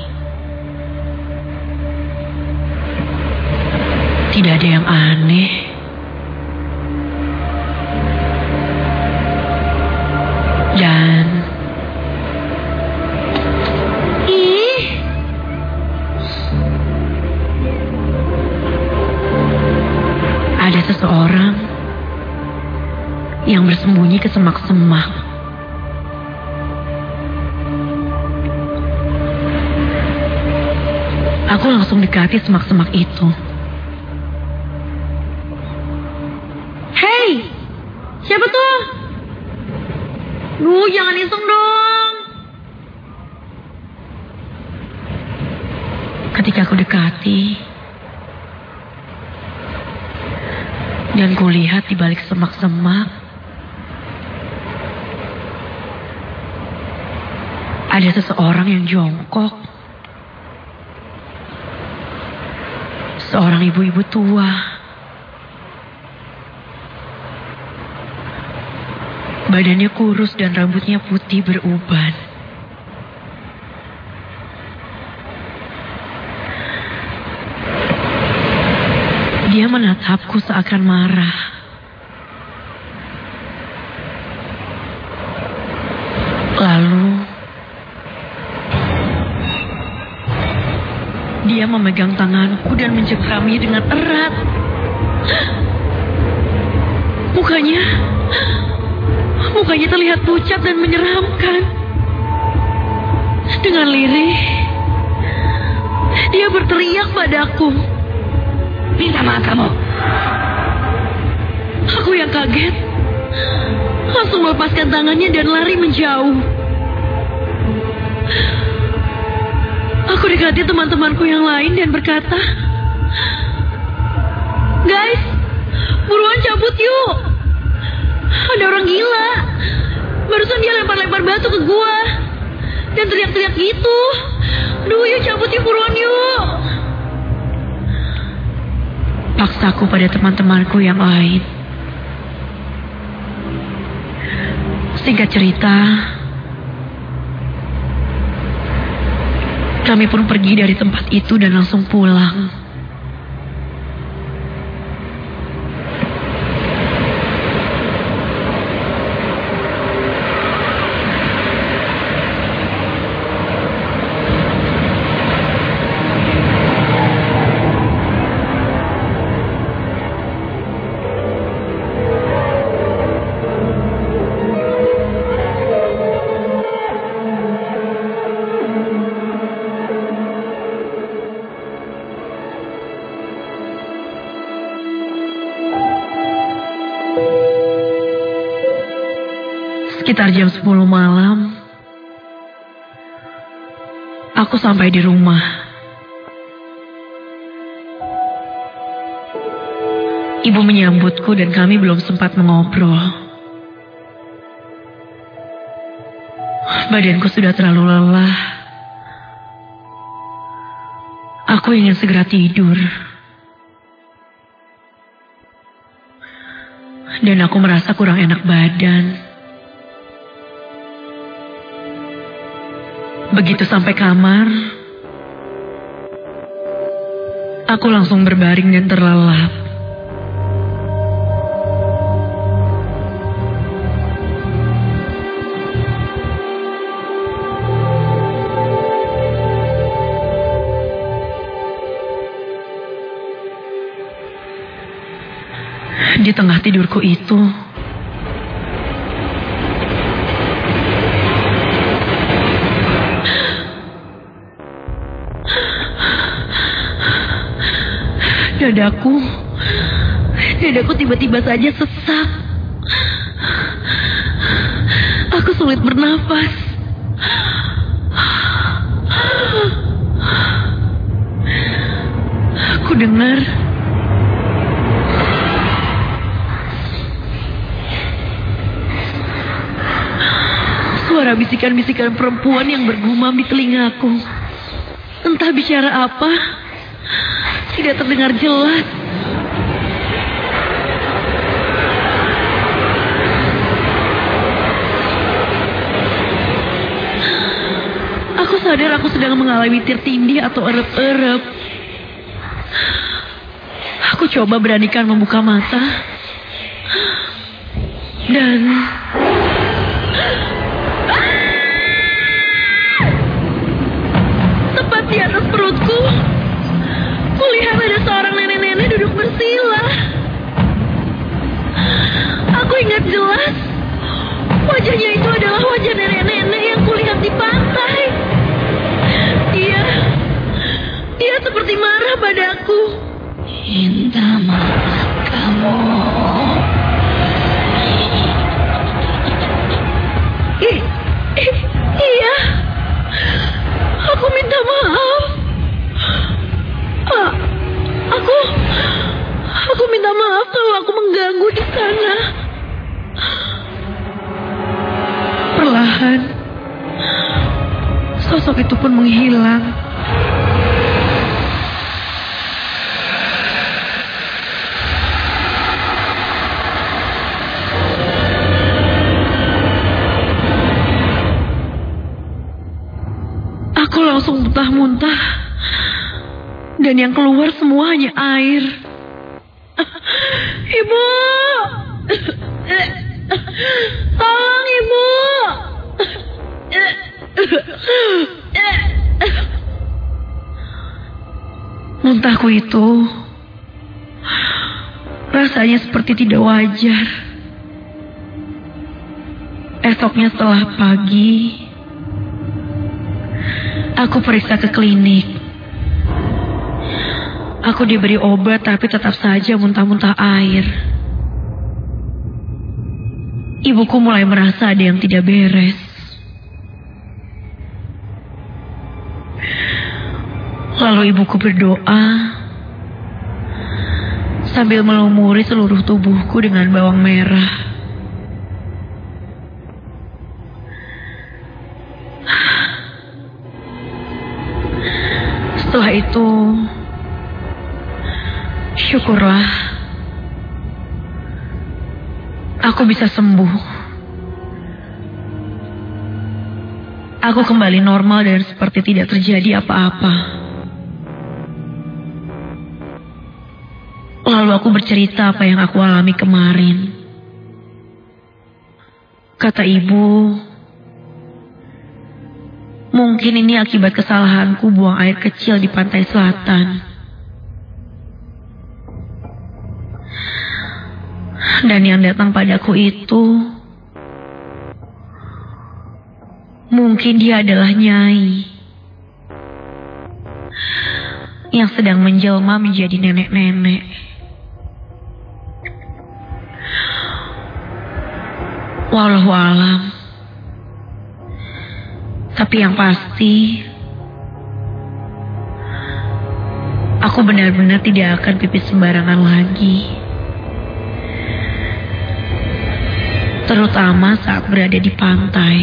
Tidak ada yang aneh. Dan ih, ada seseorang yang bersembunyi ke semak-semak. Aku langsung dekati semak-semak itu. Hei, siapa tuh? Duh, jangan iseng dong. Ketika aku dekati dan kulihat di balik semak-semak, ada seseorang yang jongkok. Seorang ibu-ibu tua. Badannya kurus dan rambutnya putih beruban. Dia menatapku seakan marah. Lalu dia memegang tanganku dan mencengkramnya dengan erat. Mukanya, mukanya terlihat pucat dan menyeramkan. Dengan lirih, dia berteriak padaku. Minta maaf kamu. Aku yang kaget, langsung melepaskan tangannya dan lari menjauh. Aku dekati teman-temanku yang lain dan berkata, "Guys, buruan cabut yuk. Ada orang gila. Barusan dia lempar-lempar batu ke gua dan teriak-teriak gitu. Duh, yuk cabut yuk, buruan yuk." Paksaku pada teman-temanku yang lain. Singkat cerita, kami pun pergi dari tempat itu dan langsung pulang. Sekitar jam sepuluh malam, aku sampai di rumah. Ibu menyambutku dan kami belum sempat mengobrol. Badanku sudah terlalu lelah. Aku ingin segera tidur. Dan aku merasa kurang enak badan. Begitu sampai kamar, aku langsung berbaring dan terlelap. Di tengah tidurku itu, Dadaku, dadaku tiba-tiba saja sesak. Aku sulit bernafas. Aku dengar suara bisikan-bisikan perempuan yang bergumam di telingaku. Entah bicara apa, tidak terdengar jelas. Aku sadar aku sedang mengalami tirtindih atau erep-erep. Aku coba beranikan membuka mata. Dan tepat di atas perutku, kulihat ada seorang nenek-nenek duduk bersila. Aku ingat jelas, wajahnya itu adalah wajah nenek-nenek yang kulihat di pantai. Dia, dia seperti marah padaku. Minta maaf kamu. I, i, iya, aku minta maaf. Ah, aku, aku minta maaf kalau aku mengganggu di sana. Perlahan, sosok itu pun menghilang. Aku langsung muntah-muntah. Dan yang keluar semua hanya air. Ibu! Tolong, Ibu! Muntahku itu rasanya seperti tidak wajar. Esoknya setelah pagi, aku periksa ke klinik. Aku diberi obat tapi tetap saja muntah-muntah air. Ibuku mulai merasa ada yang tidak beres. Lalu ibuku berdoa sambil melumuri seluruh tubuhku dengan bawang merah. Setelah itu, syukurlah, aku bisa sembuh. Aku kembali normal dan seperti tidak terjadi apa-apa. Lalu aku bercerita apa yang aku alami kemarin. Kata ibu, mungkin ini akibat kesalahanku buang air kecil di pantai selatan. Dan yang datang padaku itu, mungkin dia adalah Nyai yang sedang menjelma menjadi nenek-nenek. Wallahualam. Tapi yang pasti, aku benar-benar tidak akan pipis sembarangan lagi. Terutama saat berada di pantai.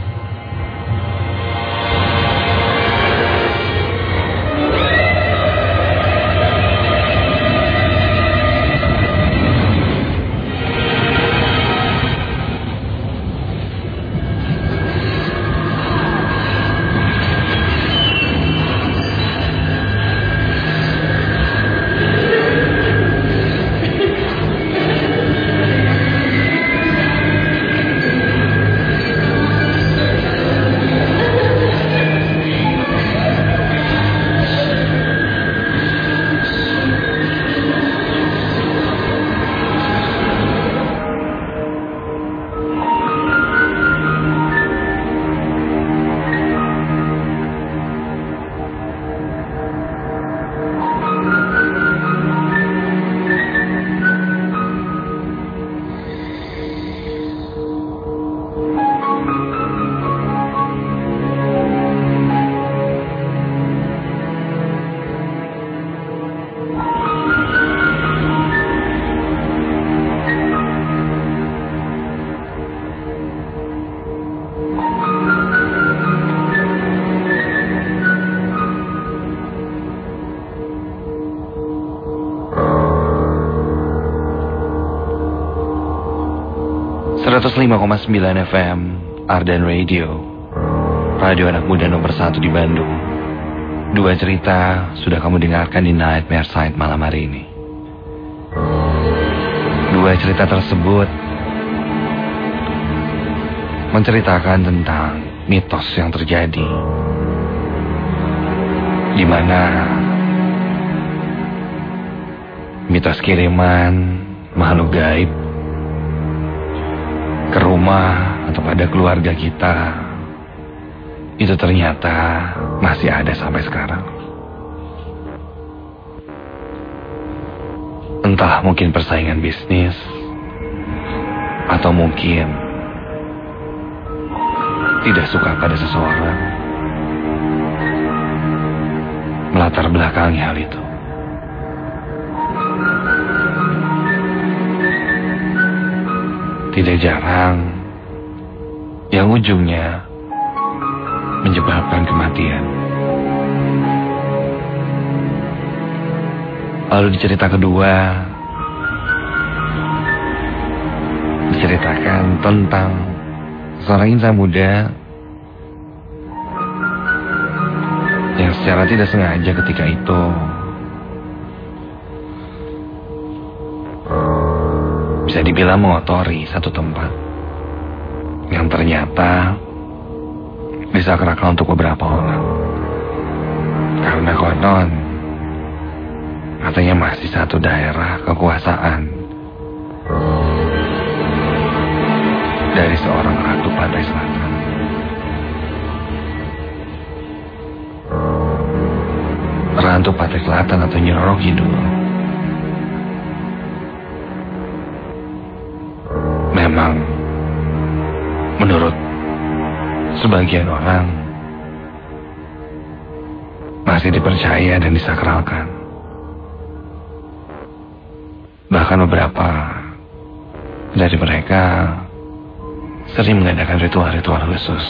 seratus lima koma sembilan F M Ardan Radio, radio anak muda nomor satu di Bandung. Dua cerita sudah kamu dengarkan di Nightmare Side malam hari ini. Dua cerita tersebut menceritakan tentang mitos yang terjadi, di mana mitos kiriman makhluk gaib ke rumah atau pada keluarga kita itu ternyata masih ada sampai sekarang. Entah mungkin persaingan bisnis, atau mungkin tidak suka pada seseorang melatar belakangi hal itu. Tidak jarang yang ujungnya menyebabkan kematian. Lalu di cerita kedua diceritakan tentang seorang insan muda yang secara tidak sengaja ketika itu bisa dibilang mengotori satu tempat yang ternyata disakral untuk beberapa orang. Karena konon katanya masih satu daerah kekuasaan dari seorang ratu pantai selatan. Ratu pantai selatan atau Nyi Roro Kidul memang menurut sebagian orang masih dipercaya dan disakralkan. Bahkan beberapa dari mereka sering mengadakan ritual-ritual khusus.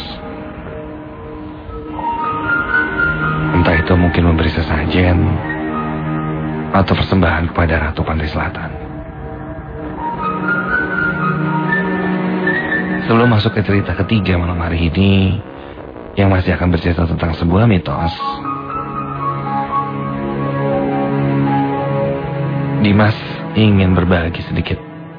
Entah itu mungkin memberi sesajen atau persembahan kepada Ratu Pantai Selatan. Sebelum masuk ke cerita ketiga malam hari ini, yang masih akan bercerita tentang sebuah mitos, Dimas ingin berbagi sedikit.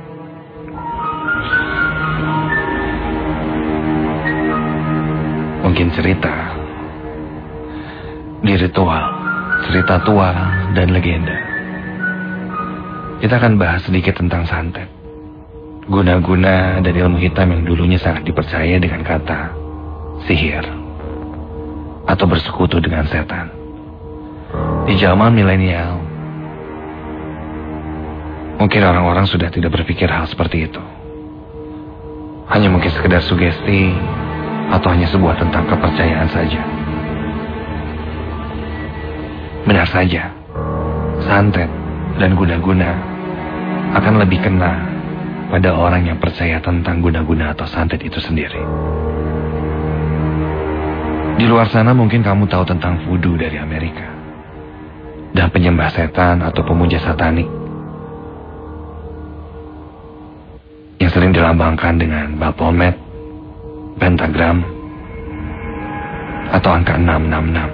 Mungkin cerita di ritual, cerita tua dan legenda. Kita akan bahas sedikit tentang santet, guna-guna dan ilmu hitam yang dulunya sangat dipercaya dengan kata sihir atau bersekutu dengan setan. Di zaman milenial, mungkin orang-orang sudah tidak berpikir hal seperti itu. Hanya mungkin sekedar sugesti atau hanya sebuah tentang kepercayaan saja? Benar saja, santet dan guna-guna akan lebih kena pada orang yang percaya tentang guna-guna atau santet itu sendiri. Di luar sana mungkin kamu tahu tentang voodoo dari Amerika dan penyembah setan atau pemuja satanik yang sering dilambangkan dengan Baphomet, pentagram, atau angka enam enam enam.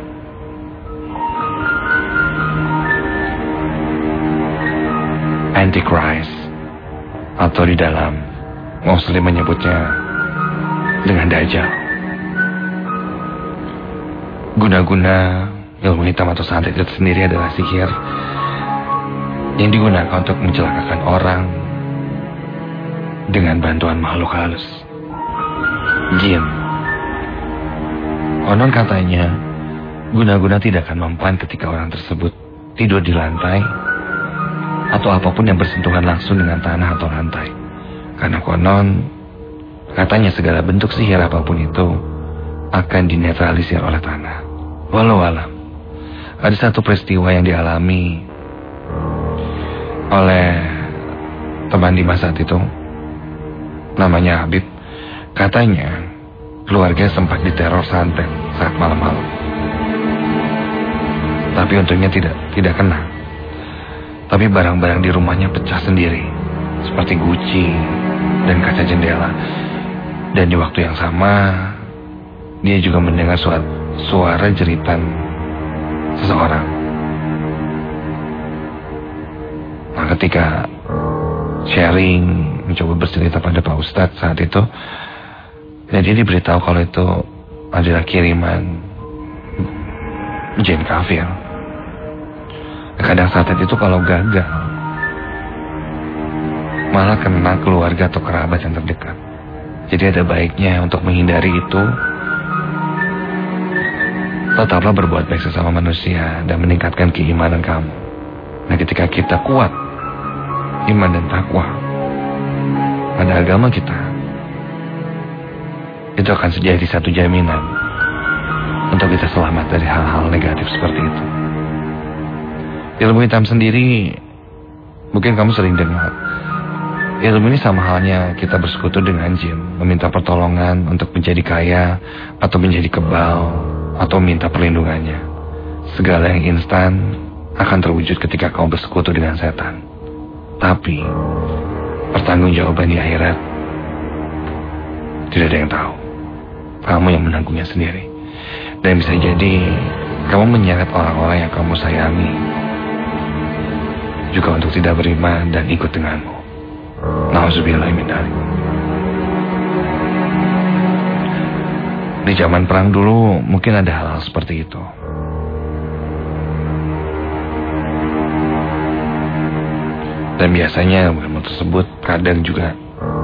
Antichrist, atau di dalam Muslim menyebutnya dengan Dajjal. Guna-guna ilmu hitam atau santet itu sendiri adalah sihir yang digunakan untuk mencelakakan orang dengan bantuan makhluk halus, jin. Konon katanya guna-guna tidak akan mempan ketika orang tersebut tidur di lantai atau apapun yang bersentuhan langsung dengan tanah atau lantai, karena konon katanya segala bentuk sihir apapun itu akan dinetralisir oleh tanah. Walau alam, ada satu peristiwa yang dialami oleh teman Dimas saat itu, namanya Habib. Katanya keluarga sempat diteror santet saat malam-malam, tapi untungnya tidak tidak kena. Tapi barang-barang di rumahnya pecah sendiri, seperti guci dan kaca jendela. Dan di waktu yang sama, dia juga mendengar suara, suara jeritan seseorang. Nah, ketika sharing, mencoba bercerita pada Pak Ustadz saat itu, dan dia diberitahu kalau itu adalah kiriman jin kafir. Kadang santet itu kalau gagal, malah kena keluarga atau kerabat yang terdekat. Jadi ada baiknya untuk menghindari itu, tetaplah berbuat baik sesama manusia dan meningkatkan keimanan kamu. Nah, ketika kita kuat iman dan takwa pada agama kita, itu akan menjadi satu jaminan untuk kita selamat dari hal-hal negatif seperti itu. Ilmu hitam sendiri, mungkin kamu sering dengar. Ilmu ini sama halnya kita bersekutu dengan jin, meminta pertolongan untuk menjadi kaya, atau menjadi kebal, atau minta perlindungannya. Segala yang instan akan terwujud ketika kamu bersekutu dengan setan. Tapi pertanggungjawaban di akhirat tidak ada yang tahu. Kamu yang menanggungnya sendiri. Dan bisa jadi kamu menyeret orang-orang yang kamu sayangi juga untuk tidak beriman dan ikut denganmu. Nauzubillah min dzalik. Di zaman perang dulu mungkin ada hal-hal seperti itu. Dan biasanya ilmu tersebut kadang juga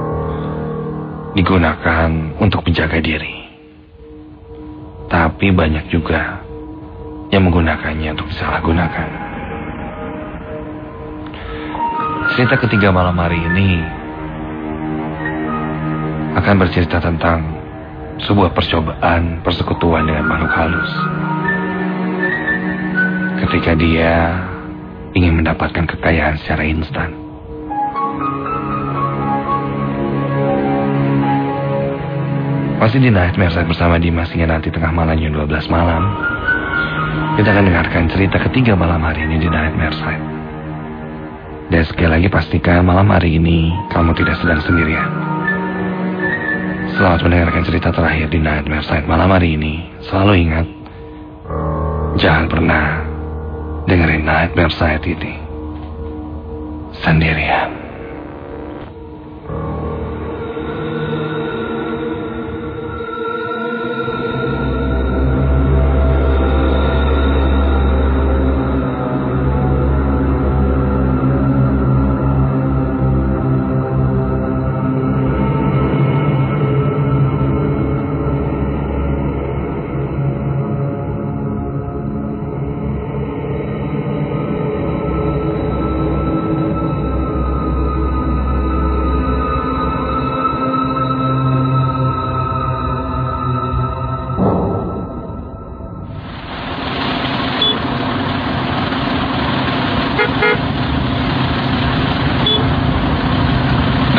digunakan untuk menjaga diri. Tapi banyak juga yang menggunakannya untuk disalahgunakan. Cerita ketiga malam hari ini akan bercerita tentang sebuah percobaan persekutuan dengan makhluk halus. Ketika dia ingin mendapatkan kekayaan secara instan. Masih di Nightmare Side bersama Dimas hingga nanti tengah malam jam dua belas malam. Kita akan dengarkan cerita ketiga malam hari ini di Nightmare Side. Dan sekali lagi pastikan malam hari ini kamu tidak sedang sendirian. Selamat mendengarkan cerita terakhir di Nightmare Side malam hari ini. Selalu ingat, jangan pernah dengerin Nightmare Side ini sendirian.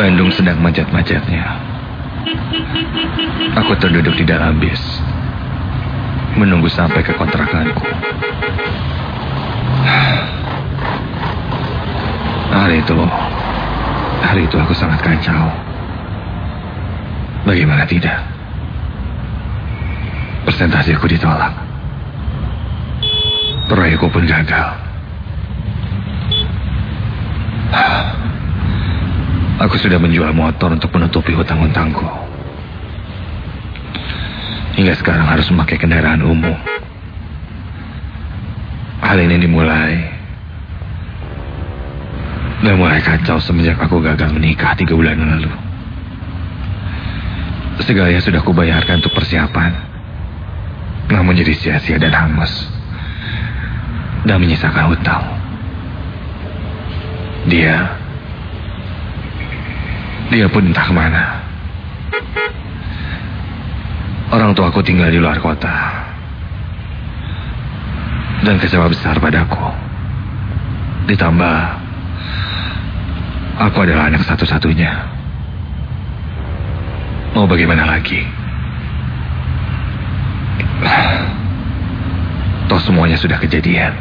Bandung sedang macet-macetnya. Aku terduduk di dalam bis, menunggu sampai ke kontrakanku. Hari itu, hari itu aku sangat kacau. Bagaimana tidak? Presentasiku ditolak. Proyekku pun gagal. Aku sudah menjual motor untuk menutupi hutang-hutangku. Hingga sekarang harus memakai kendaraan umum. Hal ini dimulai dan mulai kacau semenjak aku gagal menikah tiga bulan lalu. Segalanya sudah kubayarkan untuk persiapan, namun jadi sia-sia dan hangus, dan menyisakan hutang. Dia Dia pun entah kemana. Orang tua aku tinggal di luar kota, dan kecewa besar padaku. Ditambah aku adalah anak satu-satunya. Mau bagaimana lagi? Toh semuanya sudah kejadian.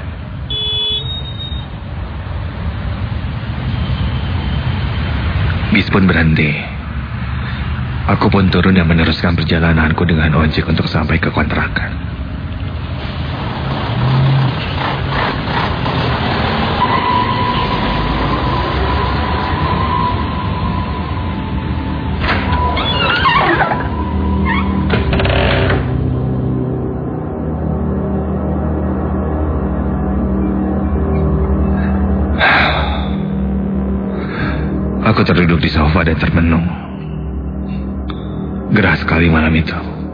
Bis pun berhenti. Aku pun turun dan meneruskan perjalananku dengan ojek untuk sampai ke kontrakan. Aku terduduk di sofa dan termenung. Gerah sekali malam itu.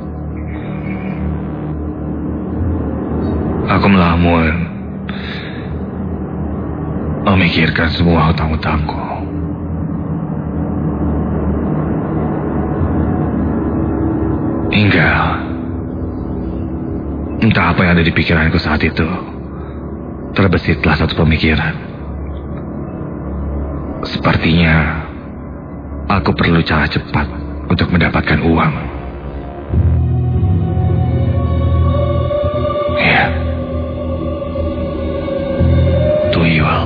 Aku melamun, memikirkan semua hutang-hutangku. Hingga entah apa yang ada di pikiranku saat itu, terbesitlah satu pemikiran. Sepertinya aku perlu cara cepat untuk mendapatkan uang. Ya, tuyul.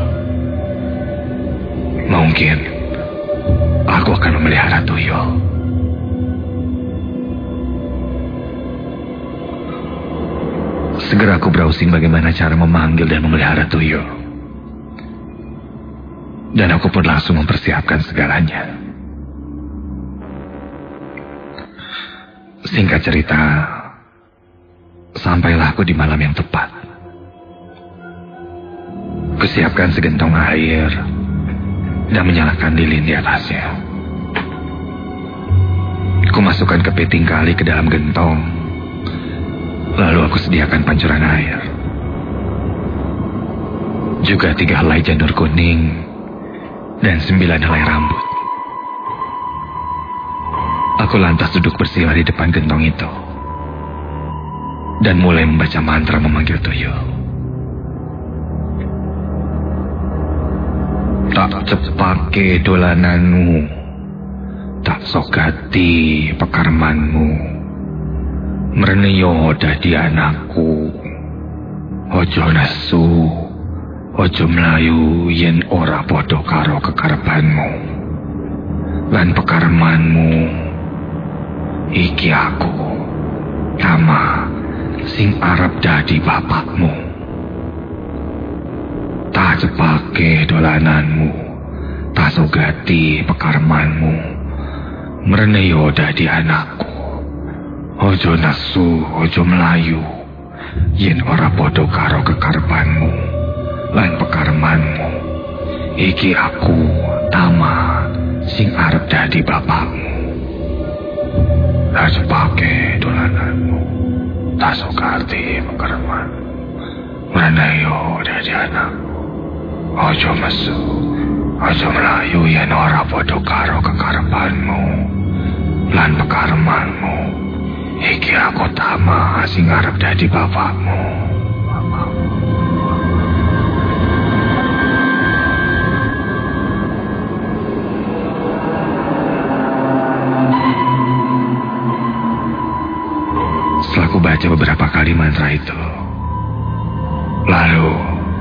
Mungkin aku akan memelihara tuyul. Segera aku browsing bagaimana cara memanggil dan memelihara tuyul. Dan aku pun langsung mempersiapkan segalanya. Singkat cerita, sampailah aku di malam yang tepat. Kusiapkan segentong air dan menyalakan lilin di atasnya. Kumasukkan kepiting kali ke dalam gentong. Lalu aku sediakan pancuran air. Juga tiga helai janur kuning dan sembilan helai rambut. Aku lantas duduk bersila di depan gentong itu dan mulai membaca mantra memanggil tuyul. Tak cepake dolananmu, tak sogati pekarmanmu, mreneyo dadi anakku, ojo nesu, ojo mlayu yen ora padha karo kekarepanmu. Lan pekarmanmu iki aku, Tama, sing arep dadi bapakmu. Tak cepake dolananmu, tak sogati pekarmanmu, mreneyo dadi anakku, ojo nesu, ojo mlayu yen ora padha karo kekarepanmu. Lan pekarmanmu iki aku, Tama, sing arep dadi bapakmu. Tak cepake dolananmu, tak sogati pekarmanmu, mreneyo dadi anakku, ojo mesu, ojo mlayu yen ora padha karo kekarepanmu. Lan pekarmanmu iki aku, Tama, sing arep dadi bapakmu. membaca beberapa kali mantra itu. Lalu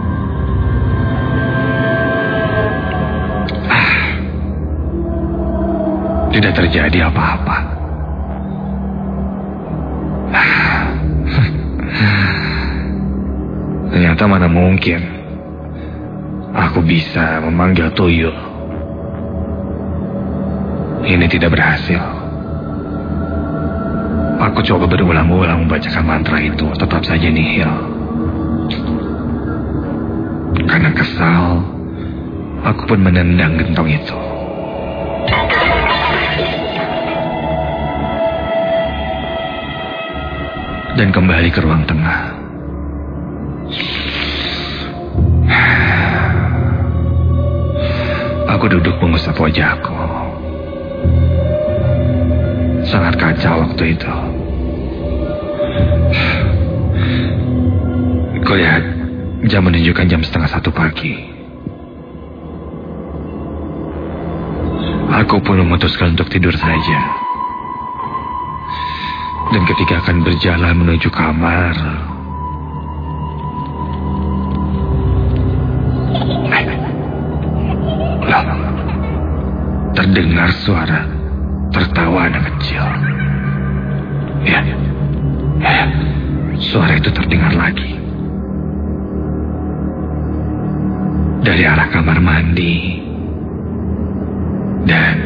ah, tidak terjadi apa-apa. Ah, ternyata mana mungkin aku bisa memanggil tuyul. Ini tidak berhasil. Aku coba berulang-ulang membacakan mantra itu, tetap saja nihil. Karena kesal, aku pun menendang gentong itu. Dan kembali ke ruang tengah. Aku duduk mengusap wajahku. Sangat kacau waktu itu. Kulihat jam menunjukkan jam setengah satu pagi. Aku pun memutuskan untuk tidur saja. Dan ketika akan berjalan menuju kamar, loh, terdengar suara tertawa anak kecil. Ya, ya, suara itu terdengar lagi dari arah kamar mandi. Dan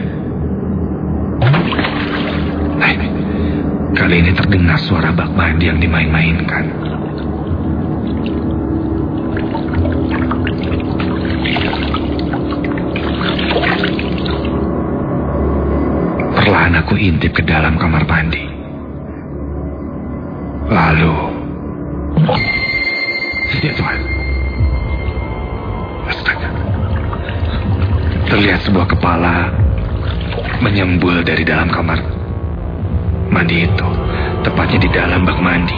eh, kali ini terdengar suara bak mandi yang dimain-mainkan. Perlahan aku intip ke dalam kamar mandi. Lalu, ya Tuhan, astaga, terlihat sebuah kepala menyembul dari dalam kamar mandi itu, tepatnya di dalam bak mandi.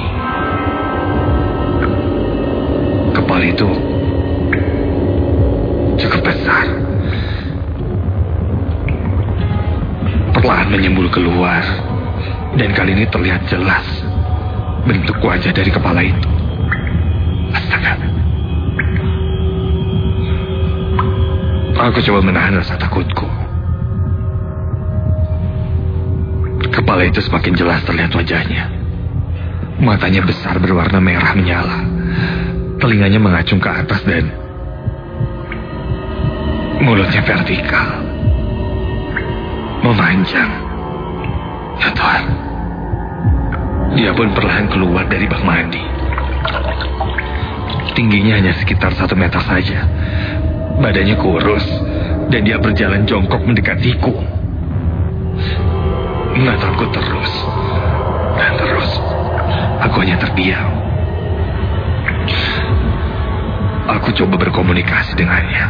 Kepala itu cukup besar. Perlahan menyembul keluar, dan kali ini terlihat jelas bentuk wajah dari kepala itu. Astaga. Aku coba menahan rasa takutku. Kepala itu semakin jelas terlihat wajahnya. Matanya besar berwarna merah menyala. Telinganya mengacung ke atas dan mulutnya vertikal, memanjang. Ya Tuhan. Dia pun perlahan keluar dari bak mandi. Tingginya hanya sekitar satu meter saja. Badannya kurus, dan dia berjalan jongkok mendekatiku. Menatapku terus, dan terus. Aku hanya terdiam. Aku coba berkomunikasi dengannya.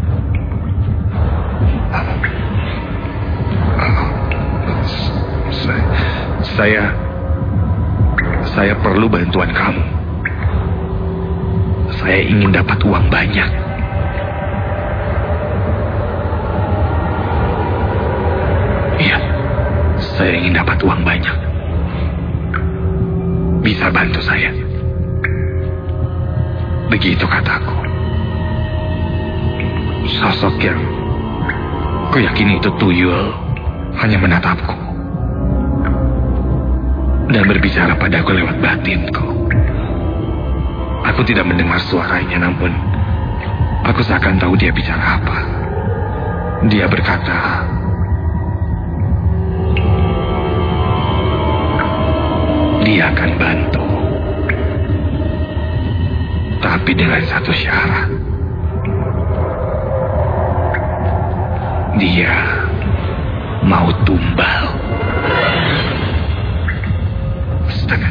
Saya, saya perlu bantuan kamu. Saya ingin dapat uang banyak. Iya, saya ingin dapat uang banyak. Bisa bantu saya? Begitu kataku. Sosok yang kuyakini itu tuyul hanya menatapku dan berbicara padaku lewat batinku. Aku tidak mendengar suaranya, namun aku seakan tahu dia bicara apa. Dia berkata, dia akan bantu, tapi dengan satu syarat. Dia mau tumbal. Astaga.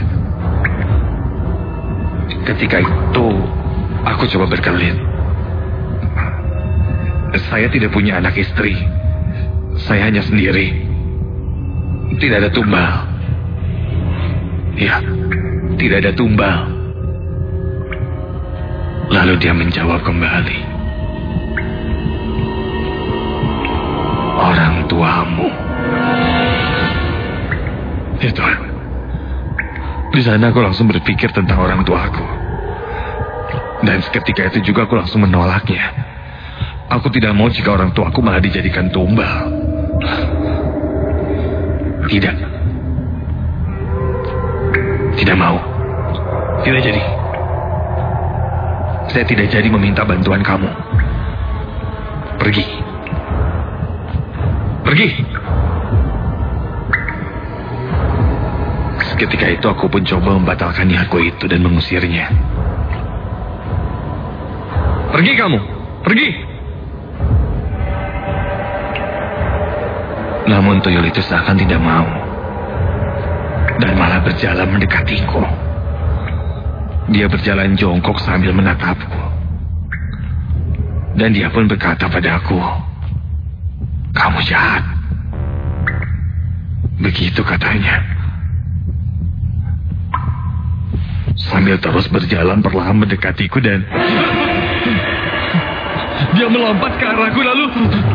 Ketika itu, aku coba berkelit. Saya tidak punya anak istri. Saya hanya sendiri. Tidak ada tumbal. Ya, tidak ada tumbal. Lalu dia menjawab kembali. Orang tuamu. Ya Tuhan. Di sana aku langsung berpikir tentang orang tuaku. Dan seketika itu juga aku langsung menolaknya. Aku tidak mau jika orang tuaku malah dijadikan tumbal. Tidak. Tidak mau. Tidak jadi. Saya tidak jadi meminta bantuan kamu. Pergi. Pergi. Seketika itu aku pun coba membatalkan niatku itu dan mengusirnya. Pergi kamu. Pergi. Namun tuyul itu seakan tidak mau. Dan malah berjalan mendekatiku. Dia berjalan jongkok sambil menatapku. Dan dia pun berkata padaku, "Kamu jahat." Begitu katanya. Sambil terus berjalan perlahan mendekatiku dan dia melompat ke arahku lalu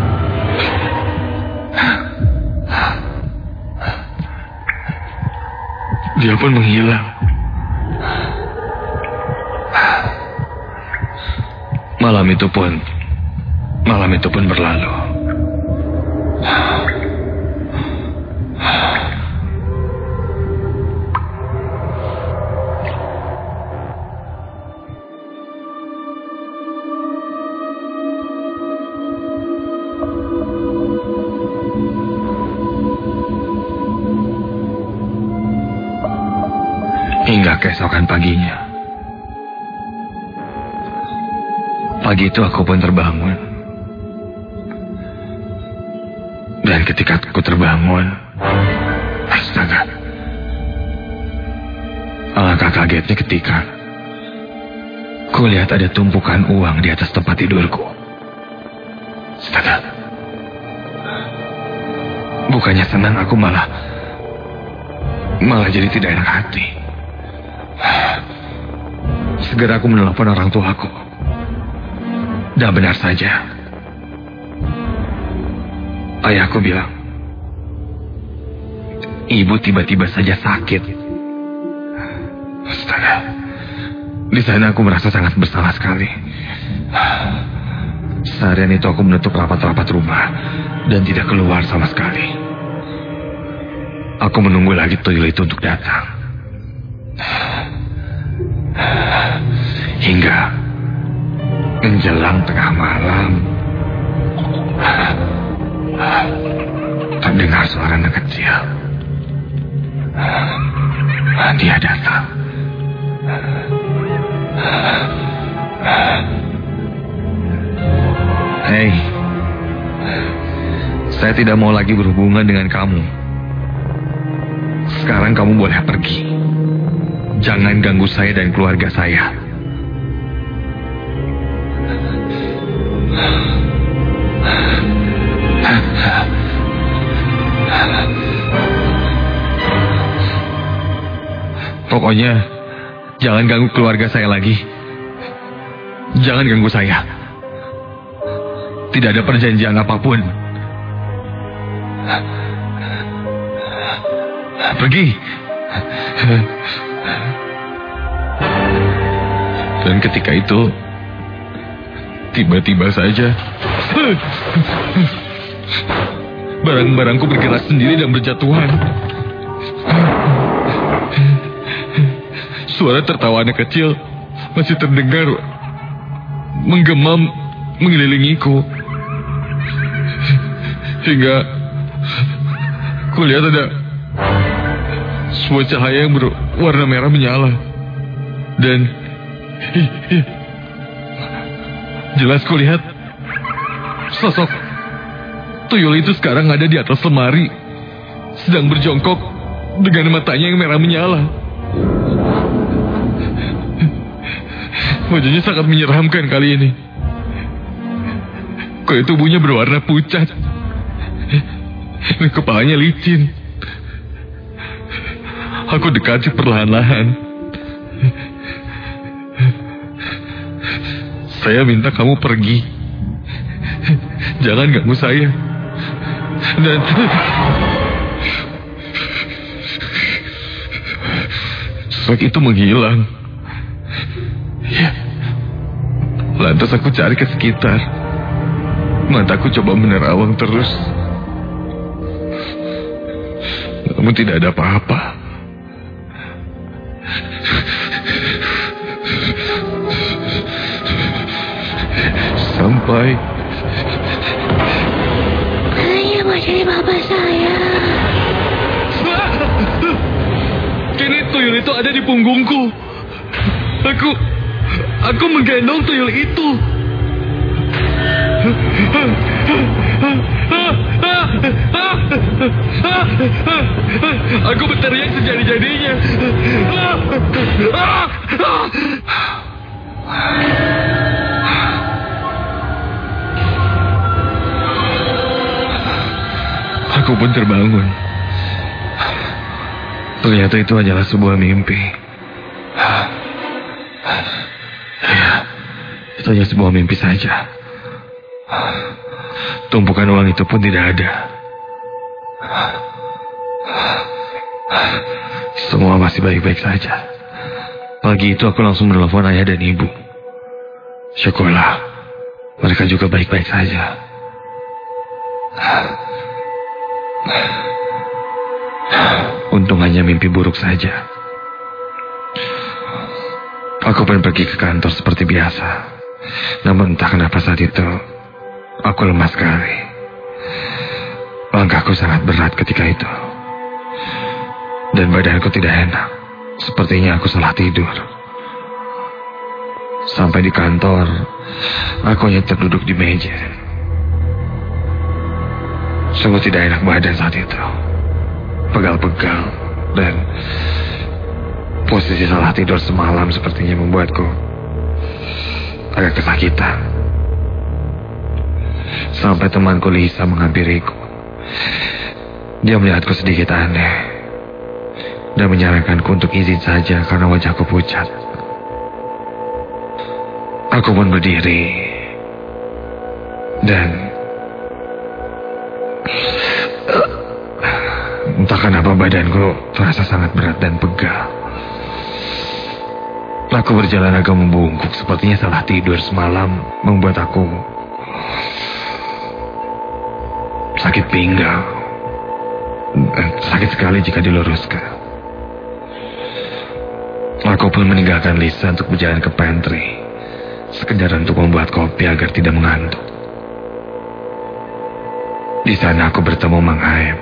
dia pun menghilang. Malam itu pun Malam itu pun berlalu. Hingga keesokan paginya. Pagi itu aku pun terbangun. Dan ketika aku terbangun, astaga, alangkah kagetnya ketika ku lihat ada tumpukan uang di atas tempat tidurku. Astaga, bukannya senang, aku malah malah jadi tidak enak hati. Segera aku menelpon orang tuaku. Dan benar saja, ayahku bilang, ibu tiba-tiba saja sakit. Astaga, di sana aku merasa sangat bersalah sekali. Seharian itu aku menutup rapat-rapat rumah dan tidak keluar sama sekali. Aku menunggu lagi tuyul itu untuk datang. Hingga menjelang tengah malam, terdengar suara anak kecil. Dia datang. Hei, saya tidak mau lagi berhubungan dengan kamu. Sekarang kamu boleh pergi. Jangan ganggu saya dan keluarga saya. Pokoknya, jangan ganggu keluarga saya lagi. Jangan ganggu saya. Tidak ada perjanjian apapun. Pergi. Dan ketika itu, tiba-tiba saja, barang-barangku bergerak sendiri dan berjatuhan. Suara tertawa anak kecil masih terdengar menggema mengelilingiku. Hingga kulihat ada sebuah cahaya yang berwarna merah menyala. Dan jelas kulihat sosok tuyul itu sekarang ada di atas lemari, sedang berjongkok dengan matanya yang merah menyala. Wajahnya sangat menyeramkan kali ini. Kulit tubuhnya berwarna pucat. Dan kepalanya licin. Aku dekati perlahan-lahan. Saya minta kamu pergi. Jangan ganggu saya. Dan Sosok itu menghilang. Ya. Lantas aku cari ke sekitar. Mataku coba menerawang terus. Namun tidak ada apa-apa. Sampai Saya mau cari bapak saya. kini tuyul itu ada di punggungku. Aku Aku menggendong tuyul itu. Aku berteriak sejadi-jadinya. Aku pun terbangun. Ternyata itu hanyalah sebuah mimpi. Ya, itu hanya sebuah mimpi saja. Tumpukan uang itu pun tidak ada. Semua masih baik-baik saja. Pagi itu aku langsung menelpon ayah dan ibu. Syukurlah, mereka juga baik-baik saja. Untung hanya mimpi buruk saja. Aku pun pergi ke kantor seperti biasa. Namun entah kenapa saat itu aku lemah sekali. Langkahku sangat berat ketika itu. Dan badanku tidak enak. Sepertinya aku salah tidur. Sampai di kantor, aku hanya terduduk di meja. Sungguh tidak enak badan saat itu. Pegal-pegal. Dan posisi salah tidur semalam sepertinya membuatku agak kesakitan. Sampai temanku Lisa menghampiriku. Dia melihatku sedikit aneh dan menyarankanku untuk izin saja karena wajahku pucat. Aku pun berdiri dan entah kenapa badanku terasa sangat berat dan pegal. Aku berjalan agak membungkuk, sepertinya salah tidur semalam membuat aku sakit pinggang. Sakit sekali jika diluruskan. Aku pun meninggalkan Lisa untuk berjalan ke pantry, sekedar untuk membuat kopi agar tidak mengantuk. Di sana aku bertemu Mang Aep.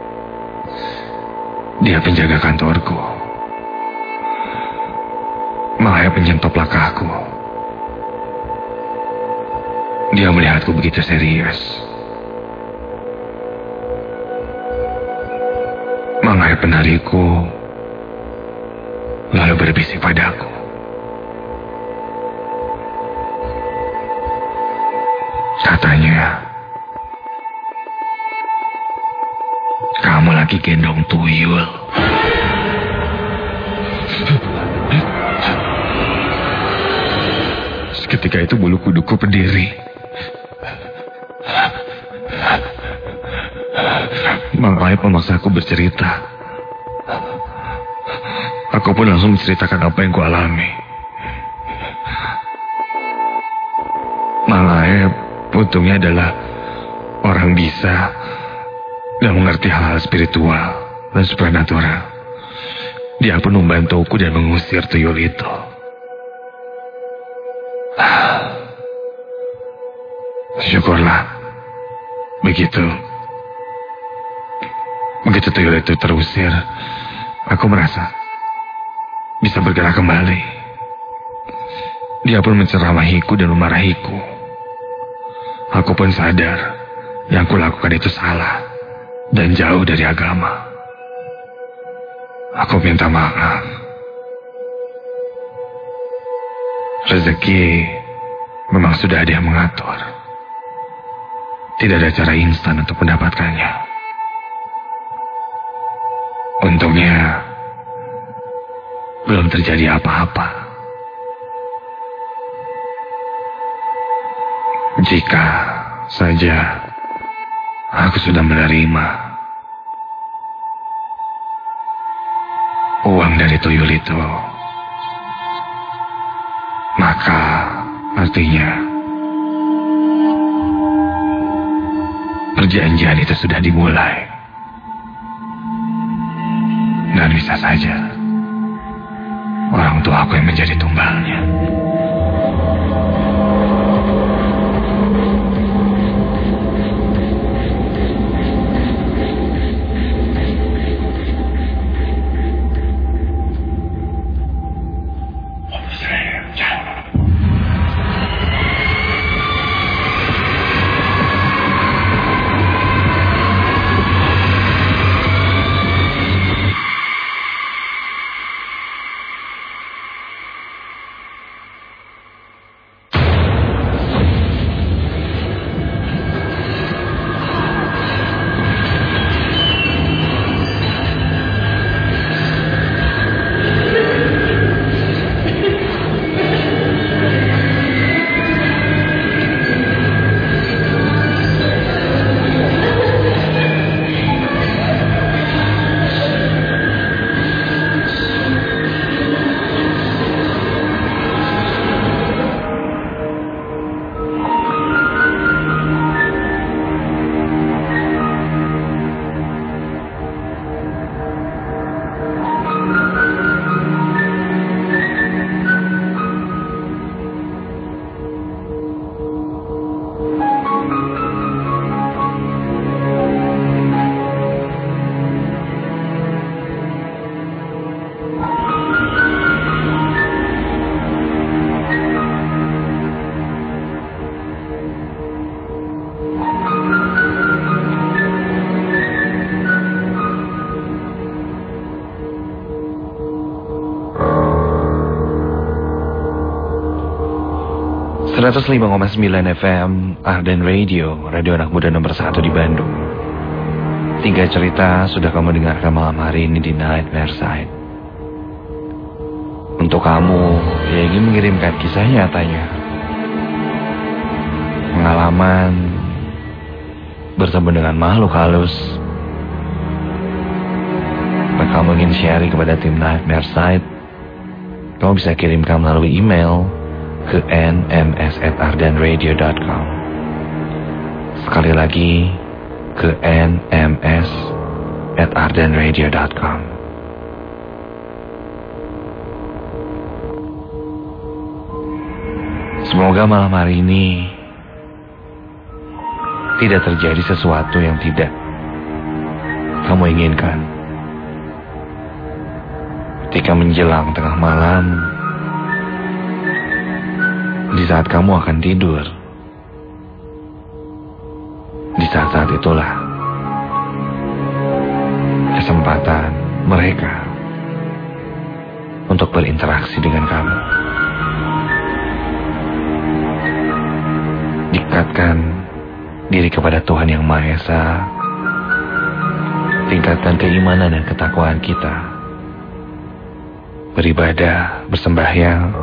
Dia penjaga kantorku. Mang Aep menyentop langkahku. Dia melihatku begitu serius. Mang Aep menarikku, lalu berbisik padaku. Katanya, kamu lagi gendong tuyul. Seketika itu bulu kuduku berdiri. Mang Aep memaksaku bercerita. Aku pun langsung menceritakan apa yang kualami. Mang Aep untungnya adalah orang bisa dan mengerti hal-hal spiritual dan supernatural. Dia pun membantuku dan mengusir tuyul itu. Syukurlah. Begitu. Begitu tuyul itu terusir, aku merasa bisa bergerak kembali. Dia pun menceramahiku dan memarahiku. Aku pun sadar yang kulakukan itu salah dan jauh dari agama. Aku minta maaf. Rezeki memang sudah ada yang mengatur. Tidak ada cara instan untuk mendapatkannya. Untungnya belum terjadi apa-apa. Jika saja aku sudah menerima uang pulang dari tuyul itu, maka artinya perjanjian itu sudah dimulai. Dan bisa saja orang tua aku yang menjadi tumbalnya. seratus lima koma sembilan F M Ardan Radio, radio anak muda nomor satu di Bandung. Tiga cerita sudah kamu dengarkan malam hari ini di Nightmare Side. Untuk kamu yang ingin mengirimkan kisah nyatanya, pengalaman bertemu dengan makhluk halus, dan kamu ingin sharing kepada tim Nightmare Side, kamu bisa kirimkan melalui email ke n m s at ardan radio dot com. Sekali lagi ke n m s at ardan radio dot com. Semoga malam hari ini tidak terjadi sesuatu yang tidak kamu inginkan. Ketika menjelang tengah malam, di saat kamu akan tidur, di saat-saat itulah kesempatan mereka untuk berinteraksi dengan kamu. Dekatkan diri kepada Tuhan Yang Maha Esa. Tingkatkan keimanan dan ketakwaan kita. Beribadah, bersembahyang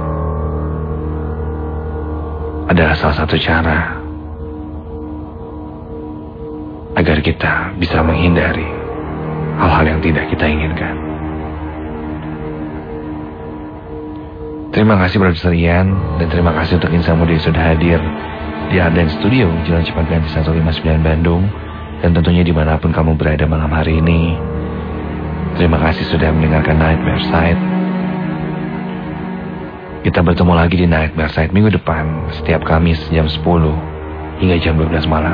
adalah salah satu cara agar kita bisa menghindari hal-hal yang tidak kita inginkan. Terima kasih Produser Ian, dan terima kasih untuk Insan Muda yang sudah hadir di Ardan Studio, Jalan Cipaganti seratus lima puluh sembilan Bandung, dan tentunya dimanapun kamu berada malam hari ini. Terima kasih sudah mendengarkan Nightmare Side. Kita bertemu lagi di Nightmare Side minggu depan, setiap Kamis jam sepuluh hingga jam dua belas malam.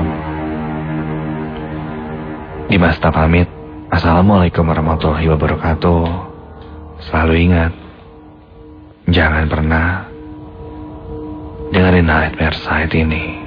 Dimas pamit. Assalamualaikum warahmatullahi wabarakatuh. Selalu ingat, jangan pernah dengerin Nightmare Side ini